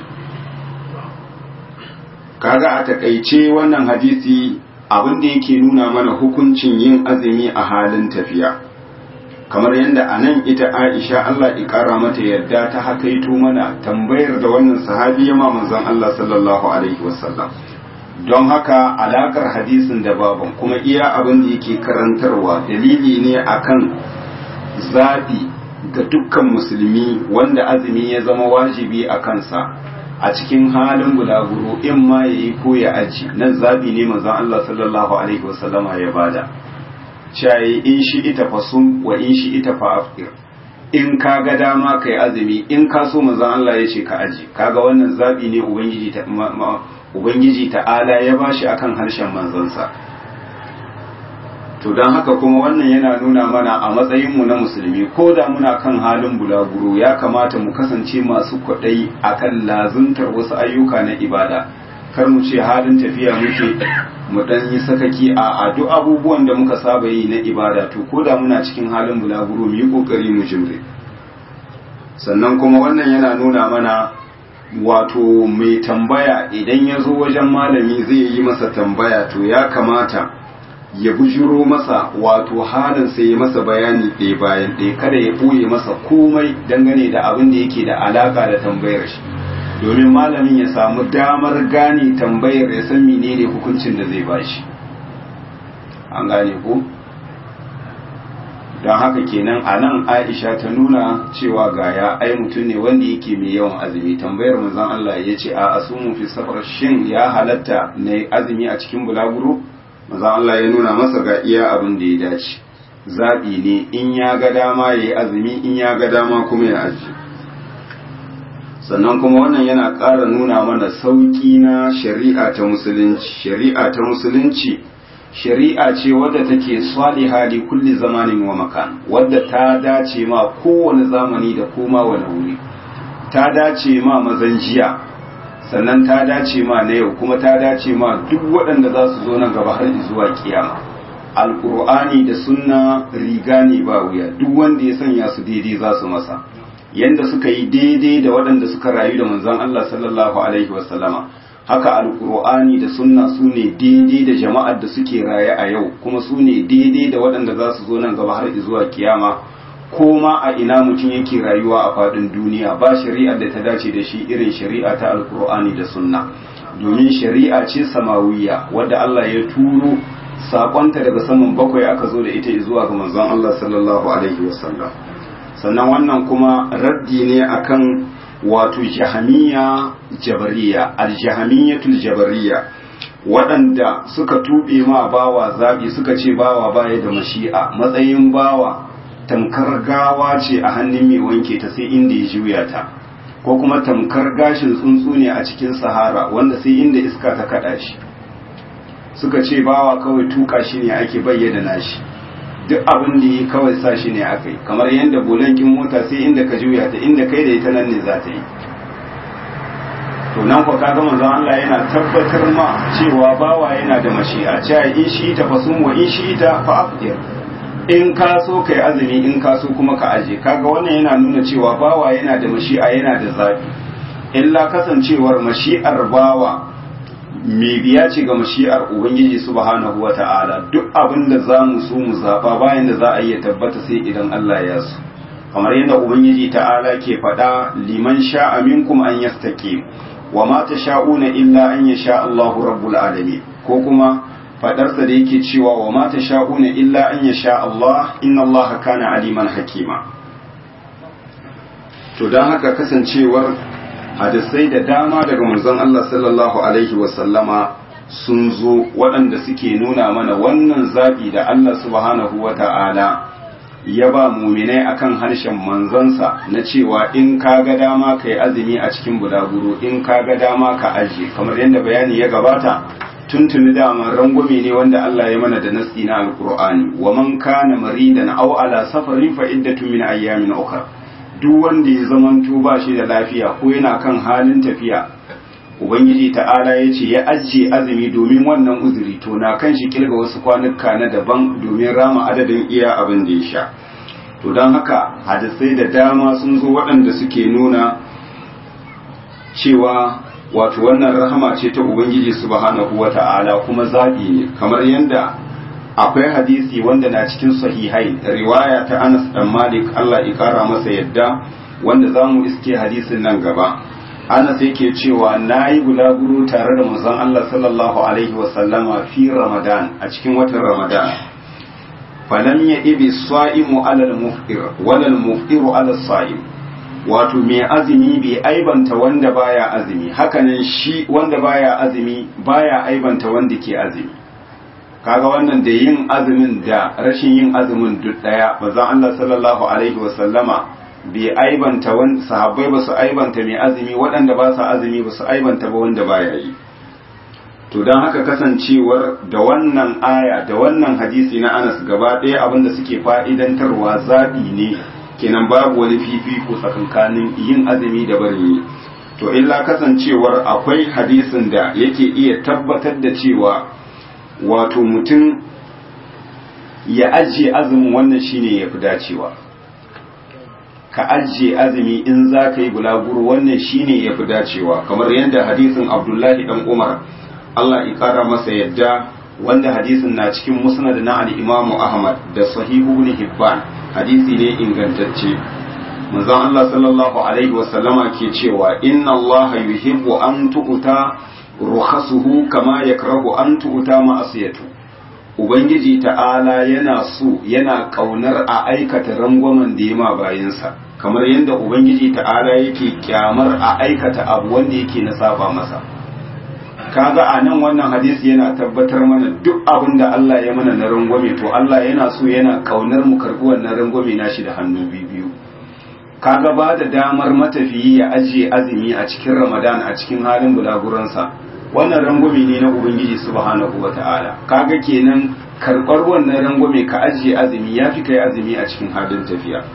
Kaga a takaice wannan hadisi abin da yake nuna mana hukuncin yin azumi a halin tafiya, kamar yadda a nan ita Aisha Allah ya kara mata yadda ta hakaito mana tambayar da wannan sahabi ya ma manzon Allah sallallahu alaihi wasallam. Don haka alakar hadisin da baban kuma iya abin da yake karantarwa dalili ne akan zabi ga dukkan musulmi wanda azumi ya zama wajibi a kansa a cikin halin bulaguro, in ma yayi ko ya aji, nan zabi ne manzon Allah sallallahu alaihi wasallama ya bada. Shayi in shi ita fasum wa in shi ita fa'afir, in ka ga dama kai azumi, in ka so manzon Allah ya ce ka aji. Kaga wannan zabi ne ubangiji ta'ala ya bashi akan harshen manzansa. To don haka kuma wannan yana nuna mana a matsayinmu na musulmi, ko da muna kan halin bulaguro ya kamata mu kasance masu kwaɗayi akan lazuntar wasu ayyuka na ibada. Kar mu ce halin tafiya muke mu dan yi sakaki a duk abubuwan da muka saba yi na ibada, to ko da muna cikin halin bulaguro mu yi kokari mu jimre. Sannan kuma wannan yana nuna mana wato mai tambaya idan ya zo wajen malami zai yi masa tambaya, to ya kamata ya bujiro masa wato halin sai ya masa bayani ɗaya bayan ɗaya, kada ya ɓoye masa komai dangane da abin da yake da alaka da tambayar shi. domin malamin ya samu damar gane tambayar ya san menene hukuncin da zai bashi. An gane ko? Don haka kenan a nan Aisha ta nuna cewa gaya ai mutum ne wanda yake mai yawan azumi. Tambayar manzon Allah ya ce a asumu fi safar, shin ya halatta na azumi a cikin bulaguro? Manzon Allah ya nuna masa ga iya abin da ya dace, zaɓi ne, in ya ga dama ya yi azumi, in ya ga dama kuma ya aji. Sannan kuma wannan yana ƙara nuna mana sauƙi na shari'a ta musulunci. Shari'a ta musulunci shari'a ce wadda take saliha li kulli zamanin wa makan, wadda ta dace ma kowane zamani da koma wani wuri, ta dace ma mazan jiya, sannan ta dace ma na yau, kuma ta dace ma duk waɗanda za su zo nan gaba har zuwa kiyama. Alƙur'ani da sunna riga ne ba wuya, duk wanda ya sanya su daidai za su masa, yanda suka yi daidai da waɗanda suka rayu da manzon Allah sallallahu alaihi wasallama. Haka alkur'ani da sunna su ne daidai da jama'ar da suke raye a yau, kuma su ne daidai da waɗanda za su zo nan gaba har zuwa kiyama, ko ma a ina mutum yake rayuwa a faɗin duniya, ba shari'ar da ta dace da shi irin shari'a ta alkur'ani da sunna, domin shari'a ce samawiya wadda Allah ya turo saƙonta daga saman bakwai aka zo da ita zuwa ga manzon Allah sallallahu alaihi wasallam. Sannan wannan kuma raddi ne akan wato jahamiya jabariya, aljahamiyatul jabariya, waɗanda suka tuɓe ma bawa zaɓi, suka ce bawa baya da mashi'a, matsayin bawa tamkar gawa ce a hannun mai wanke ta sai inda ya juya ta, ko kuma tamkar gashin tsuntsu ne a cikin sahara wanda sai inda iska ta kaɗa shi. Suka ce bawa kawai tuka shi ne ake bayyana shi, duk abin da yi kawai sa shi ne aka yi, kamar yadda bulankin mota sai inda ka juya ta, inda kai da ita nan ne za ta yi. To nan kwa kaga manzon Allah yana tabbatar ma cewa bawa yana da mashi'a, cewa in shi ta fasum wa in shi ta fa afdir, in ka so kai azumi, in ka so kuma ka aje. Kaga wannan yana nuna cewa bawa yana da mashi'a, yana da zabi, illa kasancewar mashi'ar bawa mai biya ce ga mashi'ar Ubangiji subhanahu wa ta'ala. Duk abin da za mu so mu zaɓa bayan da za a iya tabbata sai idan Allah ya so, kamar yadda Ubangiji ta'ala ke faɗa, liman sha'a minkum an yastaqim wa ma tasha'una illa an yasha Allahu rabbul alamin, ko kuma faɗarsa da yake cewa wa ma tasha'una illa an yasha Allah, inna Allah kana aliman hakima. To don haka kasancewar hadisai da dama daga manzon Allah sallallahu alaihi wasallama sun zo waɗanda suke nuna mana wannan zaɓi da Allah subhanahu wa ta'ala ya ba muminai akan harshen manzansa na cewa in ka ga dama ka yi azumi a cikin bulaguro, in ka ga dama ka ajiye, kamar yadda bayani ya gabata tuntuni dama rangwame ne wanda Allah ya mana da nasi na alkur'ani, wa man kana maridan aw ala safarin fa iddatu min ayyamin ukhra. Duk wanda ya zamanto ba shi da lafiya ko yana kan halin tafiya, Ubangiji ta'ala ya ce ya ajiye azumi domin wannan uzuri, to na kan shi kirga wasu kwanuka na daban domin rama adadin iya abin da ya sha. To don haka hadisai da dama sun zo waɗanda suke nuna cewa wato wannan rahama ce ta Ubangiji subhanahu wa ta'ala, kuma zaɓi ne, kamar yadda akwai hadisi wanda na cikin sahihai, riwaya ta Anas dan Malik Allah ya kara masa yadda, wanda zamu iske hadisin nan gaba. Anas yake cewa nayi bulaguro tare da manzon Allah sallallahu alaihi wa sallama fi Ramadan, a cikin watan Ramadan. Falam ya'ibi as-sa'imu 'ala al-muftir wala al-muftiru 'ala as-sa'im. Wato mai azumi bai aibanta wanda baya azumi, hakanan shi wanda baya azumi baya aibanta wanda ke azumi. Kaga wannan da yin azumin da rashin yin azumin duk daya, manzon Allah sallallahu alaihi wa sallama bai aibanta wanda, sahabbai ba su aibanta mai azumi, waɗanda ba su azumi ba su aibanta ba wanda baya yi. To don haka kasancewar da wannan aya da wannan hadisi na Anas gaba ɗaya abinda suke fa'idantarwa zaɓi ne, kenan babu wani fifiko tsakankanin yin azumi da barin yi. To illa kasancewar akwai hadisin da yake iya tabbatar da cewa wato mutum ya ajiye azumin, wannan shine ya fi dacewa. Ka ajiye azumi in za ka yi bulaguro, wannan shine ya fi dacewa, kamar yadda hadisin Abdullahi dan Umar Allah ya kara masa yadda, wanda hadisin na cikin musnad na al-Imam Ahmad da sahihu ibn Hibban, hadisi ne ingantacce. manzon Allah sallallahu alaihi wasallama ke cewa inna Allah yuhibbu an tu'ta rukhasuhu kama yakrahu an tu'ta ma'asiyatu. Ubangiji ta'ala yana so yana kaunar a aikata rangwamen da ya ma bayinsa, kamar yadda Ubangiji ta'ala yake kyamar a aikata abu wanda yake na saba masa. Kaga a nan wannan hadisi yana tabbatar mana duk abin da Allah ya mana na rangwame to Allah yana so yana kaunar mu karɓi wannan rangwame nashi da hannu biyu. Kaga ba da damar matafiyi ya ajiye azumi a cikin Ramadan a cikin halin bulaguransa, wannan rangwame ne na Ubangiji subhanahu wata'ala. Kaga kenan karɓar wannan rangwame ka ajiye azumi ya fi kai azumi a cikin halin tafiya.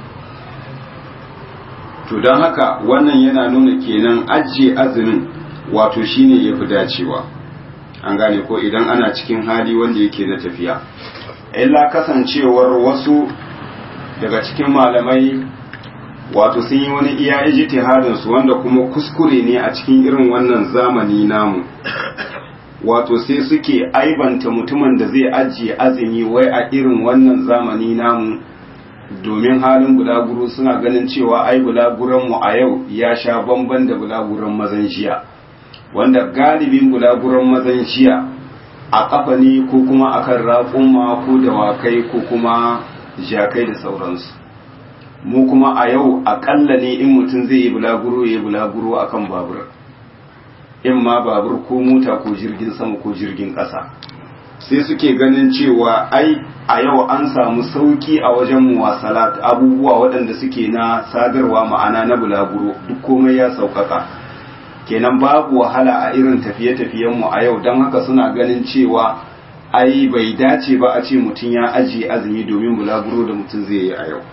To don haka wannan yana nuna kenan ajiye azumin wato shine yafi dacewa, an gane ko idan ana cikin hali wanda yake na tafiya. Illa kasancewar wasu daga cikin malamai wato sun yi wani iya ijtihadin su wanda kuma kuskure ne a cikin irin wannan zamani namu, wato sai suke aibanta mutumin da zai ajiye azumi wai a irin wannan zamani namu domin halin bulaguro. Suna ganin cewa ai bulaguran mu a yau ya sha bamban da bulaguran mazan jiya, wanda galibin bulaguran mazan jiya a kafa ne ko kuma akan raƙuma ko dawakai ko kuma jakai da sauransu. Mu kuma a yau aƙalla ne in mutum zai yi bulaguro ya yi bulaguro akan babur, in ma babur ko mota ko jirgin sama ko jirgin ƙasa. Sai suke ganin cewa ai a yau an samu sauki a wajen muwasalat, abubuwa waɗanda suke na sadarwa ma'ana na bulaguro duk komai ya sauƙaƙa, kenan babu wahala a irin tafiye-tafiyenmu a yau. Don haka suna ganin cewa ai bai dace ba a ce mutum ya ajiye azumi domin bulaguro da mutum zai yi a yau.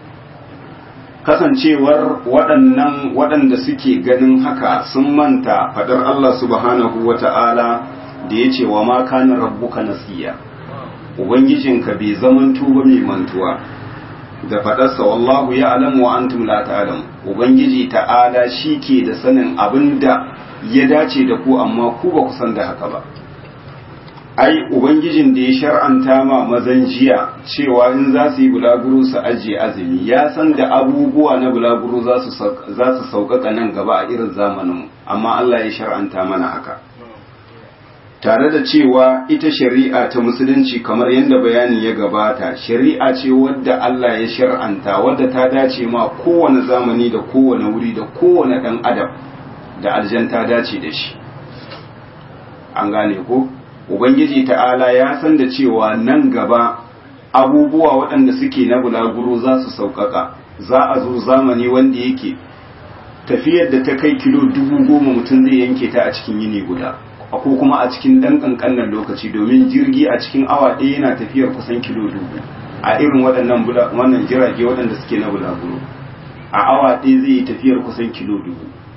Kasancewar waɗannan waɗanda suke ganin haka sun manta faɗar Allah subhanahu wata'ala da ya ce wa ma kana rabbuka nasiya, ubangijinka bai zamanto ba mai mantuwa, da faɗarsa wallahu ya'lamu wa antum la ta'lamu, ubangiji ta'ala shi ke da sanin abin da ya dace da ku amma ku ba ku san da haka ba. Ai ubangijin da ya shar'anta ma mazan jiya cewa in za su yi bulaguro su ajiye azumi ya san da abubuwa na bulaguro za su sauƙaƙa nan gaba a irin zamaninmu, amma Allah ya shar'anta mana haka. Tare da cewa ita shari'a ta musulunci kamar yadda bayani ya gabata, shari'a ce wadda Allah ya shar'anta, wadda ta dace ma kowane zamani da kowane wuri da kowane ɗan adam da aljan ta dace da shi, an gane ko? Ubangiji ta'ala ya san da cewa nan gaba abubuwa waɗanda suke na bulaguro za su sauƙaƙa, za a zo zamani wanda yake tafiyar da ta kai kilo 10,000 mutum zai yanke ta a cikin yini guda, ko kuma a cikin ɗan ƙanƙanin lokaci, domin jirgi a cikin awa ɗaya yana tafiyar kusan kilo 1000 a irin wannan jirage waɗanda suke na bulaguro. A awa ɗaya zai yi tafiyar kusan kilo 1000,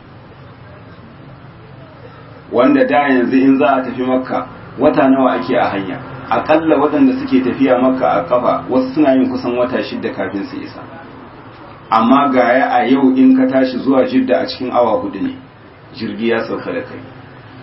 wanda da yanzu in za a tafi Makka wata nawa ake a hanya. Akalla waɗanda suke tafiya Makka a kafa wasu suna yin kusan wata 6 kafin su isa, amma gaya a yau in ka tashi zuwa Jidda a cikin awa 4 ne jirgi ya sauka da kai.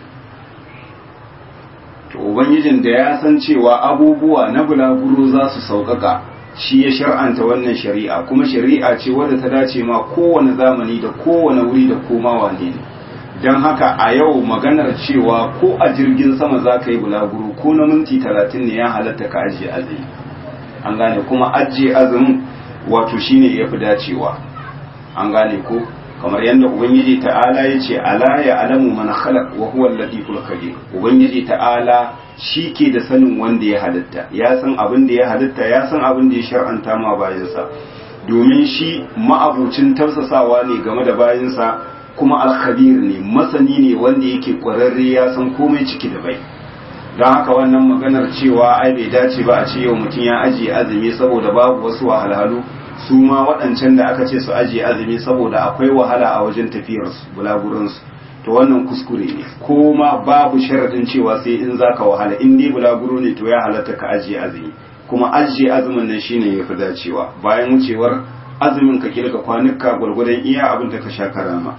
To ubangijin da ya san cewa abubuwa na bulaguro za su sauƙaƙa shi ya shar'anta wannan shari'a, kuma shari'a ce wadda ta dace ma kowane zamani da kowane wuri da koma wane ne. Don haka a yau maganar cewa ko a jirgin sama za ka yi bulaguro ko na minti 30 ne ya halatta ka ajiye azumi, an gane, kuma ajiye azumin wato shine ya fi dacewa, an gane ko? Kamar yadda Ubangiji ta'ala ya ce ala ya alamu man khalaq wa huwa al-latiful khabir, Ubangiji ta'ala shi ke da sanin wanda ya halitta, ya san abin da ya halitta, ya san abin da ya shar'anta ma bayansa, domin shi ma'abucin tausasawa ne game da bayansa, kuma al-khabir ne, masani ne wanda yake kwararre, ya san komai ciki da bai. Don haka wannan maganar cewa ai bai dace ba a ce yau mutum ya ajiye azumi saboda babu wasu wahalhalu, su ma waɗancan da aka ce su ajiye azumi saboda akwai wahala a wajen tafiyarsu bulaguransu, to wannan kuskure ne. Ko ma babu sharaɗin cewa sai in za ka wahala, in dai bulaguro ne to ya halatta ka ajiye azumi, kuma ajiye azumin nan shine ya fi dacewa bayan wucewar azumin ka kirga kwanuka gwargwadon iya abin da ka sha karama.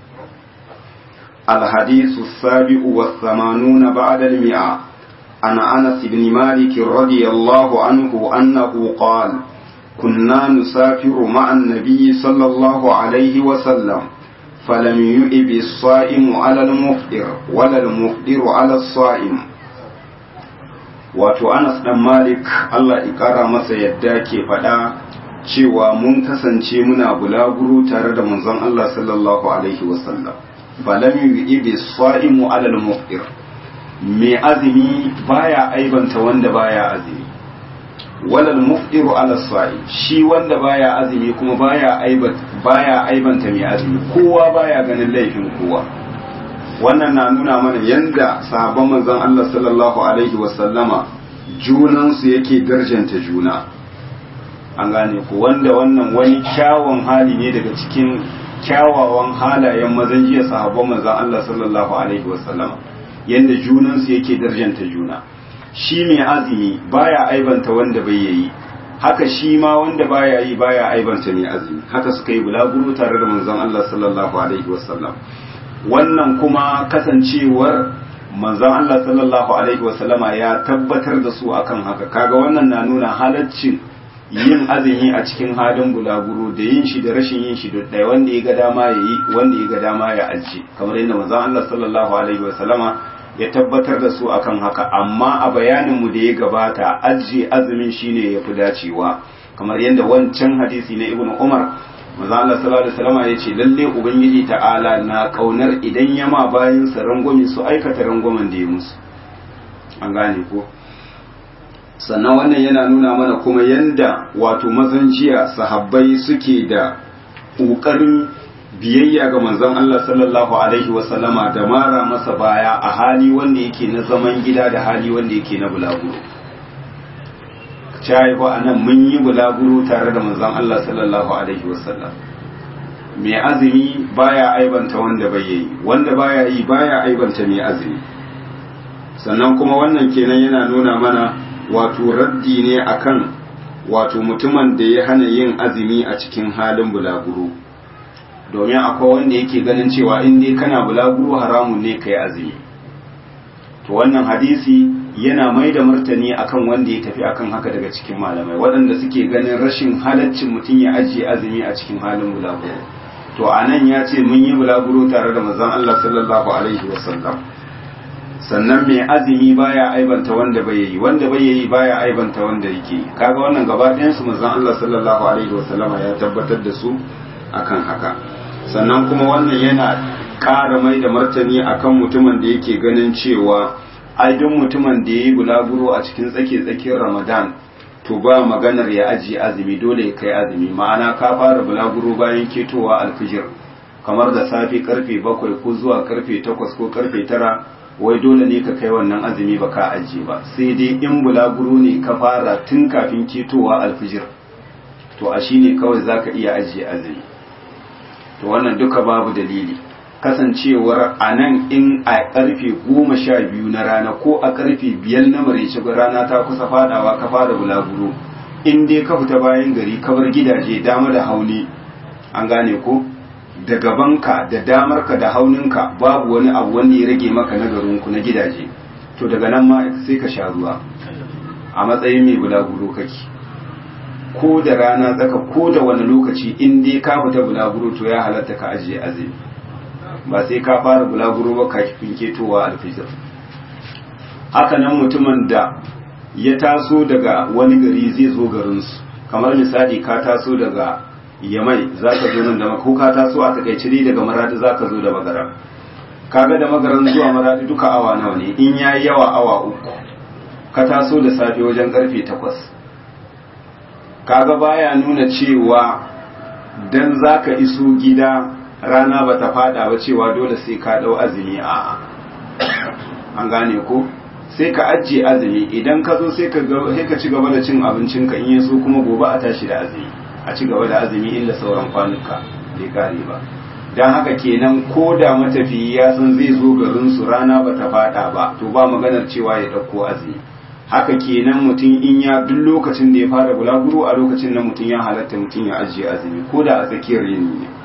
الحديث السابع والثمانون بعد 100 عن أنس بن مالك رضي الله عنه أنه قال كنا نسافر مع النبي صلى الله عليه وسلم فلم يؤب الصائم على المفطر ولا المفطر على الصائم. wato Anas dan Malik Allah ya kara masa yadda ke faɗa cewa mun kasance muna bulaguro tare da manzon Allah sallallahu alaihi wasallam falam yu'ibi as-sa'imu 'ala al-mufṭir, mai azumi baya aibanta wanda baya azumi, wala al-mufṭiru 'ala as-sa'im, shi wanda baya azumi kuma baya aibanta mai azumi, kowa baya ganin laifin kowa. Wannan na nuna mana yanda sahabban manzon Allah sallallahu alaihi wasallama junansu yake darjanta juna, an gane ku, wanda wannan wani kyawun hali ne daga cikin kyawawan halayen mazan jiya sahabban manzon Allah sallallahu alaihi wasallama, yanda junansu yake darjanta juna. Shi mai azumi baya aibanta wanda bai yi, haka shi ma wanda baya yi baya aibanta mai azumi. Haka suka yi bulaguro tare da manzon Allah sallallahu alaihi wasallam. Wannan kuma kasancewar manzon Allah sallallahu alaihi wasallama ya tabbatar da su akan haka, kaga wannan na nuna halaccin yin azumi a cikin halin bulaguro da yin shi da rashin yin shi duk ɗaya, wanda ya ga dama ya yi, wanda ya ga dama ya ajiye, kamar yadda manzon Allah sallallahu alaihi wasallama ya tabbatar da su akan haka. Amma a bayanin mu da ya gabata ajiye azumin shine yafi dacewa, kamar yadda wancan hadisi na Ibn Umar manzo Allah sallallahu alaihi wasallam ya ce lalle ubangiji ta'ala na kaunar idan yama bayin sa rangwame su aikata rangwamen da ya musu, an gane ko. Sannan wannan yana nuna mana kuma yanda wato mazan jiya sahabbai suke da ƙoƙarin biyayya ga manzon Allah sallallahu alaihi wasallama da mara masa baya a hali wanda yake na zaman gida da hali wanda yake na bulaguro. Cai ko anan mun yi bulaguro tare da manzon Allah sallallahu alaihi wasallam. Mai azumi baya aibanta wanda bai yi, wanda baya yi baya aibanta mai azumi. Sannan kuma wannan kenan yana nuna mana wato raddi ne akan wato mutumin da ya hana yin azumi a cikin halin bulaguro. Domin akwai wanda yake ganin cewa in dai kana bulaguro haramun ne kai azumi. To wannan hadisi yana mai da martani akan wanda ya tafi akan haka daga cikin malamai waɗanda suke ganin rashin halaccin mutum ya ajiye azumi a cikin halin bulaguro. To anan ya ce mun yi bulaguro tare da manzon Allah sallallahu alaihi wasallam. Sannan mai azumi baya aibanta wanda bai yi, wanda bai yi baya aibanta wanda yake. Kaga wannan gaba ɗayan su manzon Allah sallallahu alaihi wasallam ya tabbatar da su akan haka. Sannan kuma wannan yana ƙara mai da martani akan mutumin da yake ganin cewa ai duk mutumin da ya yi bulaguro a cikin tsakiyar Ramadan to ba maganar ya ajiye azumi, dole ya kai azumi. Ma'ana ka fara bulaguro bayan ketowa alfijir kamar da safe karfe 7 ko zuwa karfe 8 ko karfe 9, wai dole ne ka kai wannan azumi ba ka ajiye ba, sai dai in bulaguro ne ka fara tun kafin ketowa alfijir to a shine kawai zaka iya ajiye azumi. To wannan duka babu dalili, kasancewar a nan in a karfe 12 na rana ko a karfe 5 na maraice rana ta kusa fadawa ka fara bulaguro, in dai ka fita bayan gari ka bar gidaje dama da hauni, an gane ko, da gabanka da damarka da hauninka babu wani abu wanda ya rage maka na garinku na gidaje, to daga nan ma sai ka sha ruwa a matsayin mai bulaguro kake. Ko da rana tsaka ko da wani lokaci in dai ka fita bulaguro to ya halatta ka ajiye azumi, ba sai ka fara bulaguro ba kafin ketowa alfijir. Haka nan mutumin da ya taso daga wani gari zai zo garinsu, kamar misali ka taso daga Yamai za ka zo nan da ko ka taso a takaice dai daga Maradi za ka zo da Magara, kaga da Magaran zuwa Maradi duka awa nawa ne, in yayi yawa awa 3, ka taso da safe wajen karfe 8, kaga baya nuna cewa dan zaka iso gida rana bata fada ba cewa dole sai ka dau azumi. a an gane ko, sai ka ajiye azumi, idan ka zo sai ka ci gaba da cin abincinka, in yaso kuma gobe a tashi da azumi, a ci gaba da azumi illa sauran kwanuka bai kare ba. dan haka kenan ko da matafiyi ya san zai zo garin su rana bata fada ba to ba maganar cewa ya dauko azumi. Haka kenan mutum in ya duk lokacin da ya fara bulaguro a lokacin nan mutum ya halatta mutum ya ajiye azumi ko da a tsakiyar yini ne.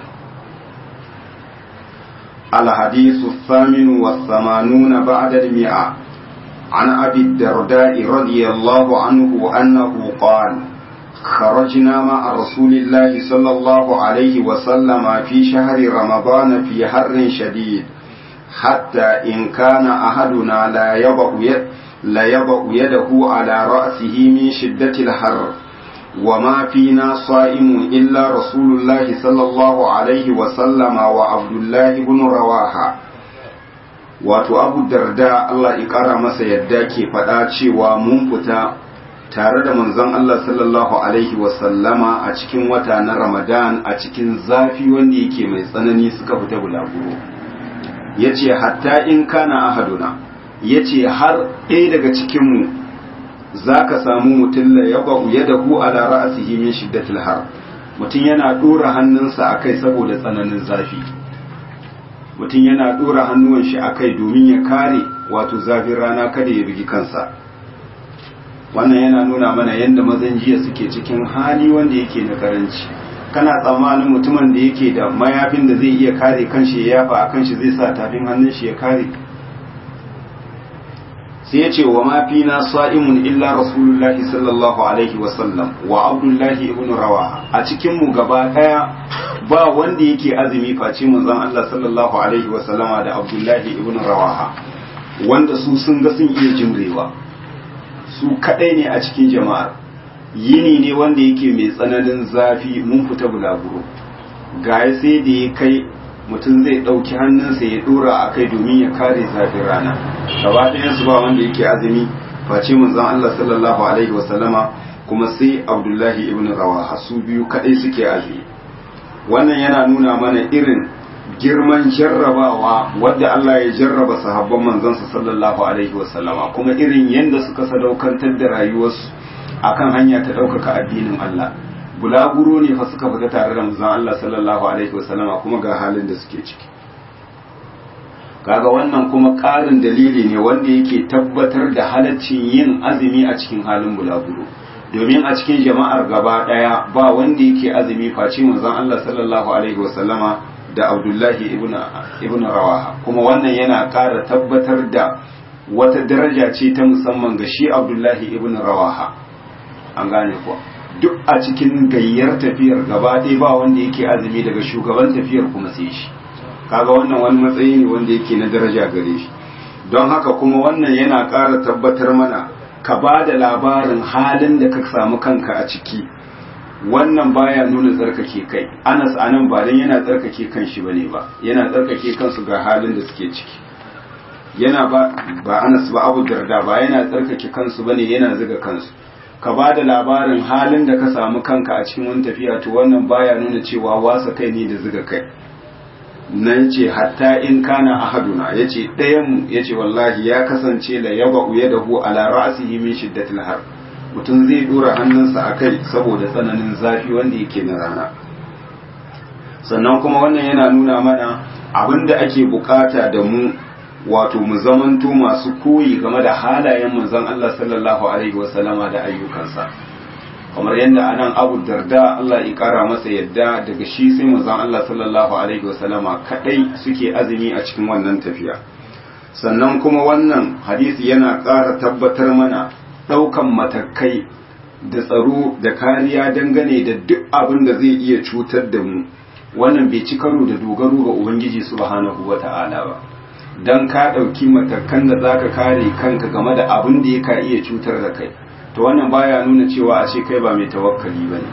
الحديث 88 بعد 100 عن أبي الدرداء رضي الله عنه أنه قال خرج خرجنا مع رسول الله صلى الله عليه وسلم في شهر رمضان في حر شديد حتى إن كان أحدنا لا يضع يده على رأسه من شدة الحر وما فينا صائم إلا رسول الله صلى الله عليه وسلم وعبد الله بن رواحة. wato Abu Darda Allah ya kara masa yadda ke faɗa cewa mun fita tare da manzon Allah sallallahu alaihi wasallama a cikin wata na Ramadan a cikin zafi wanda yake mai tsanani suka fita bulaguro. Yace hatta in kana ahaduna, yace har ɗaya daga cikin mu zaka samu mutum la yaba yadahu ala ra'sihi min shiddatil har, mutum yana dora hannunsa akai saboda tsananin zafi, mutum yana dora hannuwan shi akai domin ya kare wato zafin rana kada ya bugi kansa. Wannan yana nuna mana yadda mazan jiya suke cikin hali wanda yake na karanci. Kana tsammanin mutumin da yake da mayafin da zai iya kare kanshi ya yafa a kanshi zai sa tafin hannun shi ya kare? Sai ya ce wa mafi na sa'imun illa rasulullahi sallallahu alaihi wasallam wa abdullahi ibn rawaha. A cikinmu gaba ɗaya ba wanda yake azumi face manzon Allah sallallahu alaihi wasallama da abdullahi ibn rawaha, wanda su sun ga sun iya jimrewa. Su kadai ne a cikin jama'ar. Yini ne wanda yake mai tsananin zafi, mun fita bulaguro gaya sai da ya kai mutum zai ɗauki hannunsa ya ɗora a kai domin ya kare zafin rana. Gaba ɗayansu ba wanda yake azumi face manzon Allah sallallahu alaihi wasallama kuma sai abdullahi ibn rawaha, su biyu kadai suke azumi. Wannan yana nuna mana irin girman jarrabawa wadda Allah ya jarraba sahabban manzansa sallallahu alaihi wasallama, kuma irin yadda suka sadaukantar da rayuwarsu akan hanya ta ɗaukaka addinin Allah. Bulaguro ne fa suka fita tare da manzon Allah sallallahu alaihi wasallama kuma ga halin da suke ciki. Kaga wannan kuma ƙarin dalili ne wanda yake tabbatar da halaccin yin azumi a cikin halin bulaguro, domin a cikin jama'ar gaba ɗaya ba wanda yake azumi face manzon Allah sallallahu alaihi wasallama da Abdullahi ibn Rawaha. Kuma wannan yana ƙara tabbatar da wata daraja ce ta musamman ga shi Abdullahi ibn Rawaha. An gane kuwa duk a cikin gayyar tafiyar gaba ɗaya ba wanda yake azumi daga shugaban tafiyar kuma sai shi. Kaga wannan wani matsayi ne wanda yake na daraja gare shi. Don haka kuma wannan yana ƙara tabbatar mana ka ba da labarin halin da ka samu kanka a ciki. Wannan baya nuna tsarkake kai. Anas anan ba dan yana tsarkake kanshi bane ba, yana tsarkake kansu ga halin da suke ciki. Yana ba Anas ba Abu Darda ba yana tsarkake kansu bane, yana zuga kansu. Ka ba da labarin halin da ka samu kanka a cikin wani tafiya, to wannan baya nuna cewa wasa kai ne da zuga kai. Nan ce hatta in kana ahaduna, yace ɗayan mu yace wallahi ya kasance la yaba yadahu ala ra'sihi min shiddatil har, mutum zai dora hannunsa a kai saboda tsananin zafi wanda yake na rana. Sannan kuma wannan yana nuna mana abinda ake bukata da mu, wato mu zamanto masu koyi game da halayen manzon Allah sallallahu alaihi wasallama da ayyukansa. Kamar yadda anan Abu Darda Allah ya kara masa yadda daga shi sai manzon Allah sallallahu alaihi wasallama kadai suke azumi a cikin wannan tafiya. Sannan kuma wannan hadisi yana ƙara tabbatar mana ɗaukan matakai da tsaro da kariya dangane da duk abin da zai iya cutar da mu. Wannan bai ci karo da dogaro ga Ubangiji subhanahu wata'ala ba. Dan ka ɗauki matakan da zaka kare kanka game da abin da ya iya cutar da kai, to wannan baya nuna cewa a ce kai ba mai tawakkali bane.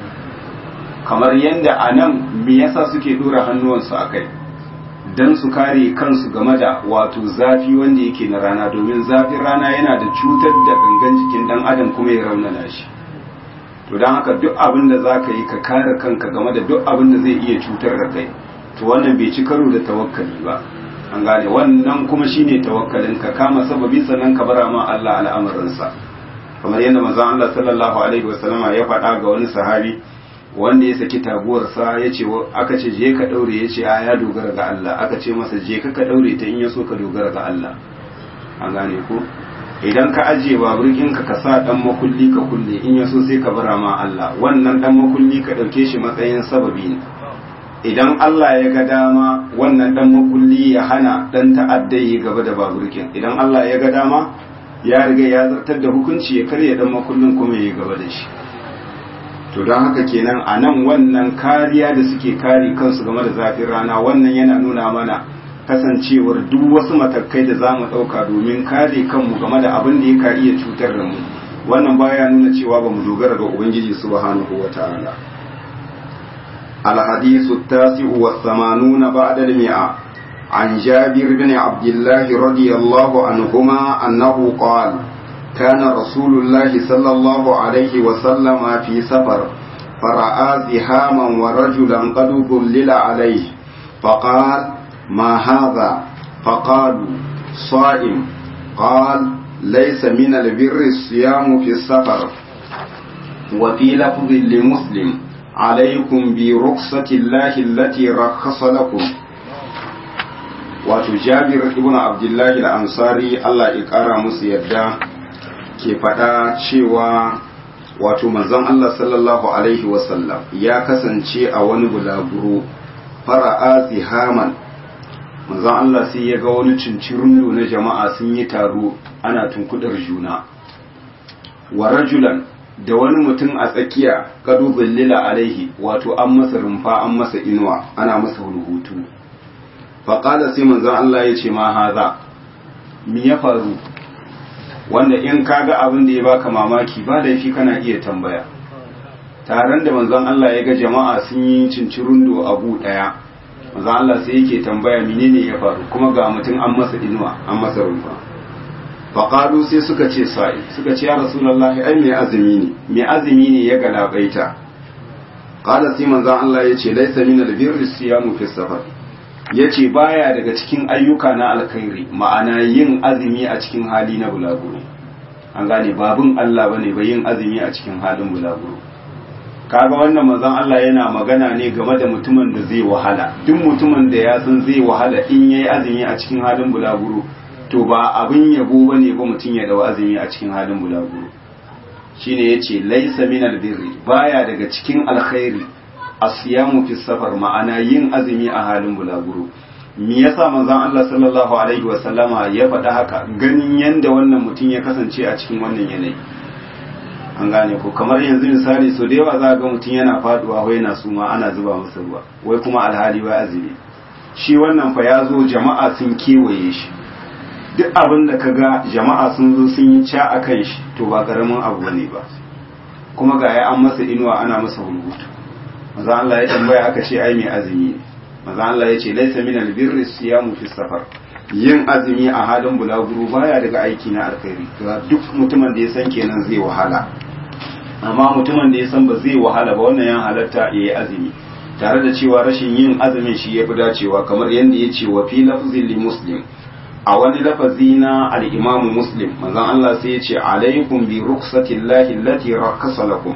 Kamar yanda anan me yasa suke dora hannuwansu a kai? Dan su kare kansu game da wato zafi wanda yake na rana, domin zafin rana yana da cutar da gangan jikin dan adam kuma ya raunana shi. To dan haka duk abin da zaka yi ka kare kanka game da duk abin da zai iya cutar da kai, to wannan bai ci karo da tawakkali ba. An gane wannan kuma shine tawakkalin ka kama sababi sannan ka bara ma Allah al'amuransa. Kamar yadda manzon Allah sallallahu alaihi wasallama ya faɗa ga wani sahabi wanda ya saki taguwarsa ya ce aka ce je ka daure, ya ce ya dogara ga Allah. Aka ce masa je ka daure ta in ya so ka dogara ga Allah. An gane ko idan ka ajiye baburkinka ka sa dan makulli ka kulle, in ya so sai ka bara ma Allah. Wannan dan makulli ka dauke shi matsayin sababi ne. Idan Allah ya ga dama wannan dan makulli ya hana dan ta'addai gaba da baburkin, idan Allah ya ga dama ya riga ya zartar da hukunci ya karya dan makullin kuma ya gaba da shi. to don haka kenan a nan wannan kariya da suke kare kansu game da zafin rana wannan yana nuna mana kasancewar duk wasu matakai da za mu ɗauka domin kare kanmu game da abin da ya ka iya cutar da mu wannan baya nuna cewa ba mu dogara ga ubangiji subhanahu wa ta'ala. الحديث التاسع والثمانون بعد المئة عن جابر بن عبد الله رضي الله عنهما أنه قال كان رسول الله صلى الله عليه وسلم في سفر فرأى زحاما ورجلا قد ظلل عليه فقال ما هذا؟ فقالوا صائم. قال ليس من البر الصيام في السفر. وفي لفظ لمسلم عليكم برخصة الله التي رخص لكم. wato Jabir ibn Abdullah al-Ansari Allah ya kara musu yadda ke faɗa cewa wato manzon Allah sallallahu alaihi wasallam ya kasance a wani bulaguro fara'a zihaman. manzon Allah sai ya ga wani cincirundo na jama'a sun yi taro ana tunkudar juna, wa rajulan da wani mutum a tsakiya kadu billila alaihi wato an masa rumfa an masa inuwa ana masa hutu. faƙala sai manzon Allah ya ce ma haza, mi ya faru? wanda in kaga abin da ya baka mamaki ba da shi kana iya tambaya. taron da manzon Allah ya ga jama'a sun yi cincirundo a gu daya, manzon Allah sai yake tambaya menene ya faru, kuma ga mutum an masa inuwa an masa rumfa. faƙalu sai suka ce sa'i, suka ce ya rasulullahi ai mai azumi ne ya galabaita. qala sai manzon Allah ya ce laysa min albirri siyamu fi safar, yace baya daga cikin ayyuka na alkhairi ma'ana yin azumi a cikin hali na bulaguro. an gane babun Allah bane ba yin azumi a cikin halin bulaguro. kaga wannan manzon Allah yana magana ne game da mutumin da zai wahala. duk mutumin da ya san zai wahala in yayi azumi a cikin halin bulaguro to ba abin yabo bane ba mutum ya dawo azumi a cikin halin bulaguro. shine yace laysa minal birri, baya daga cikin alkhairi asiyamu fi safar, ma'ana yin azumi a halin bulaguro. me yasa manzon Allah sallallahu alaihi wa sallama ya faɗa haka? ganin yanda wannan mutum ya kasance a cikin wannan yanayi. an gane ko kamar yanzu misali so da yawa za ga mutum yana faduwa wai yana suma ana zuba masa ruwa wai kuma alhali wai azumi. shi wannan fa ya zo jama'a sun kewaye shi, duk abin da kaga jama'a sun zo sun yi ca akan shi to ba karamin abu ne ba, kuma ga ya an masa inuwa ana masa hulhutu. maza Allah ya tambaya aka ce ai mai azumi ne. maza Allah ya ce laisa min albirri siyamu fi safar, yin azumi a halin bulaguro baya daga aiki na alkhairi. duk mutumin da ya san kenan zai wahala, amma mutumin da ya san ba zai wahala ba wannan ya halatta yayi azumi, tare da cewa rashin yin azumin shi yafi dacewa, kamar yadda ya ce wa fi lafzin li muslim, a wani lafazi na al-imamu muslim manzon Allah sai ya ce alaikum bi rukhsatillahi allati rakhasa lakum,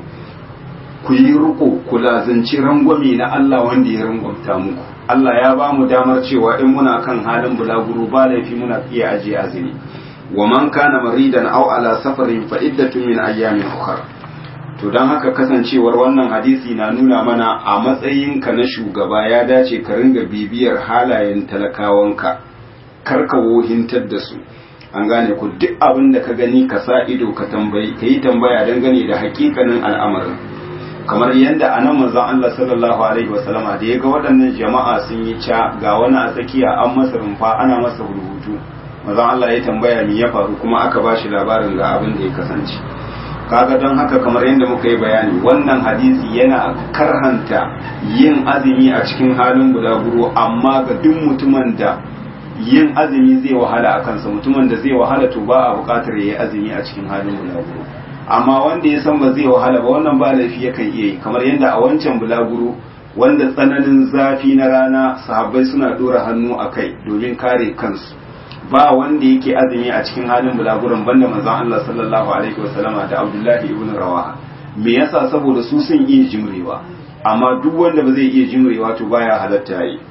ku yi riko ku lazanci rangwame na Allah wanda ya rangwamta muku. Allah ya ba mu damar cewa in muna kan halin bulaguro ba laifi muna iya ajiye azumi. wa man kana maridan aw ala safarin fa iddatun min ayyamin ukhra. to dan haka kasancewar wannan hadisi na nuna mana a matsayinka na shugaba ya dace ka ringa bibiyar halayen talakawanka, kar ka wohintar da su. an gane ku duk abin da ka gani ka sa ido ka yi tambaya dangane da hakikanin al'amarin. kamar yadda a nan manzon Allah sallallahu alaihi wasallama da ya ga waɗannan jama'a sun yi ca ga wani a tsakiya an masa rumfa ana masa rubutu, manzon Allah ya tambaya me ya faru kuma aka ba shi labarin ga abin da ya kasance. kaga don haka kamar yadda muka yi bayani wannan hadisi yana karhanta yin azumi a cikin halin bulaguro, amma ga duk mutumin da yin azumi zai wahala a kansa, mutumin da zai wahala to ba a buƙatar ya yi azumi a cikin halin bulaguro. amma wanda ya san ba zai wahala ba wannan ba laifi yakan iya yi, kamar yadda a wancan bulaguro wanda tsananin zafi na rana sahabbai suna dora hannu a kai domin kare kansu, ba wanda yake azumi a cikin halin bulaguron banda manzon Allah sallallahu alaihi wasallama da Abdullahi ibn Rawaha. me yasa? saboda su sun iya jimrewa, amma duk wanda ba zai iya jimrewa to baya halatta yi.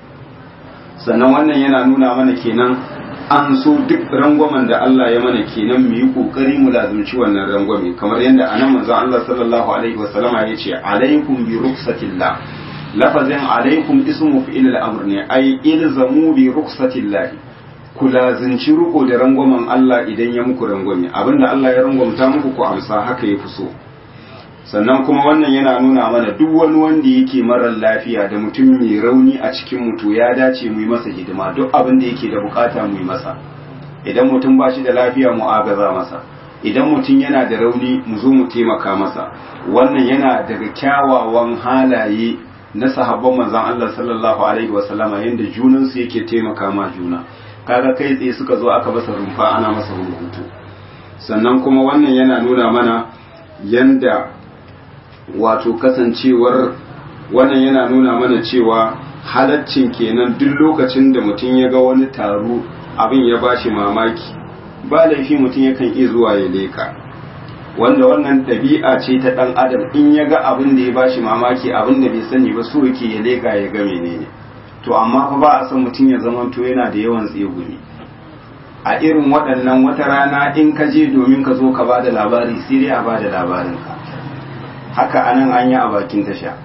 sannan wannan yana nuna mana kenan an so duk rangwamen da Allah ya mana kenan mu yi kokari mu lazumci wannan rangwame, kamar yadda anan manzon Allah sallallahu alaihi wasallama ya ce alaikum bi rukhsatillah. lafazin alaikum ismu fi'il al-amr ne, ai ilzamu bi rukhsatillah, ku lazumci riko da rangwamen Allah idan ya muku rangwame, abinda Allah ya rangwamta muku ku amsa, haka yafi so. sannan kuma wannan yana nuna mana duk wani wanda yake marar lafiya da mutum mai rauni a cikin mutu ya dace mu yi masa hidima, duk abin da yake da bukata mu yi masa. Idan mutum ba shi da lafiya mu agaza masa, idan mutum yana da rauni mu zo mu taimaka masa. Wannan yana daga kyawawan halaye na sahabban manzon Allah sallallahu alaihi wasallama, yanda junansu yake taimaka ma juna. Kaga kai tsaye suka zo aka masa rumfa ana masa rubutu. Sannan kuma wannan yana nuna mana yanda wato kasancewar, wannan yana nuna mana cewa halaccin kenan duk lokacin da mutum ya ga wani taro abin ya bashi mamaki, ba laifi mutum yakan iya zuwa ya leka, wanda wannan ɗabi'a ce ta ɗan adam. In ya ga abin da ya bashi mamaki, abin da bai sani ba, so yake ya leka ya ga menene. To amma fa ba a san mutum ya zamanto yana da yawan tsegumi. A irin waɗannan wata rana in ka je domin ka zo ka ba da labari, sai dai a ba da labarinka. Haka anan an yi a bakin tasha,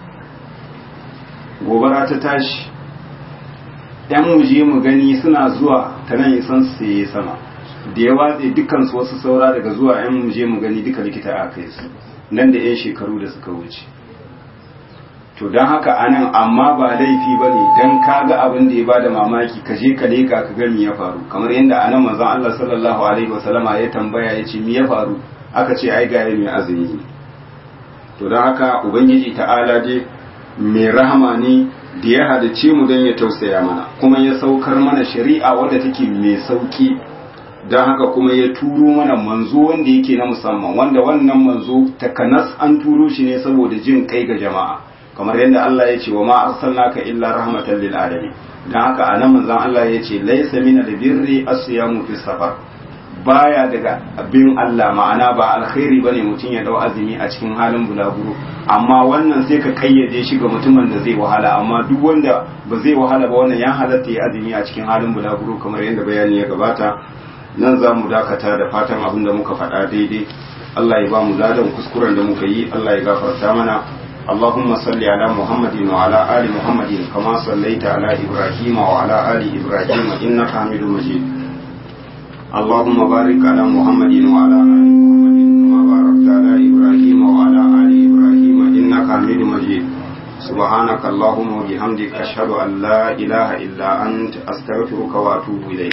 gobara ta tashi, ‘yan muje mu gani suna zuwa ta nan isan su sai sama, da ya watse dukansu wasu saura daga zuwa ‘yan muje mu gani duka likita a kai su nan da ‘yan shekaru da suka wuce. To don haka anan amma ba laifi ba ne don ka ga abin da ya bada mamaki ka je ka leka ka ga me ya faru, kamar yadda anan manzon Allah sallallahu alaihi wasallama ya tambaya ya ce me ya faru, aka ce ai gaya mai azumi ne. To don haka ubangiji ta'ala dai mai rahama ne da ya halice mu don ya tausaya mana, kuma ya saukar mana shari'a wadda take mai sauki. Don haka kuma ya turo mana manzo wanda yake na musamman, wanda wannan manzo takanas an turo shi ne saboda jin kai ga jama'a, kamar yadda Allah ya ce wa ma arsalnaka illa rahmatan lil alamin. Dan haka anan manzon Allah ya ce laysa min albirri asyamu fi safar, baya daga abin Allah, ma'ana ba alkhairi bane mutum ya dau azumi a cikin halin bulaguro. Amma wannan sai ka kayyade shi ga mutumin da zai wahala, amma duk wanda ba zai wahala ba wannan ya halatta ya azumi a cikin halin bulaguro kamar yadda bayani ya gabata. Nan za mu dakata da fatan abin da muka faɗa daidai Allah ya ba mu ladan kuskuren da muka yi, Allah ya gafarta mana. اللهم صل على محمد وعلى آل محمد كما صليت على إبراهيم وعلى آل إبراهيم إنك حميد مجيد. اللهم بارك على محمد وعلى آل محمد كما باركت على إبراهيم وعلى آل إبراهيم إنك حميد مجيد. سبحانك اللهم وبحمدك أشهد أن لا إله إلا أنت أستغفرك وأتوب إليك.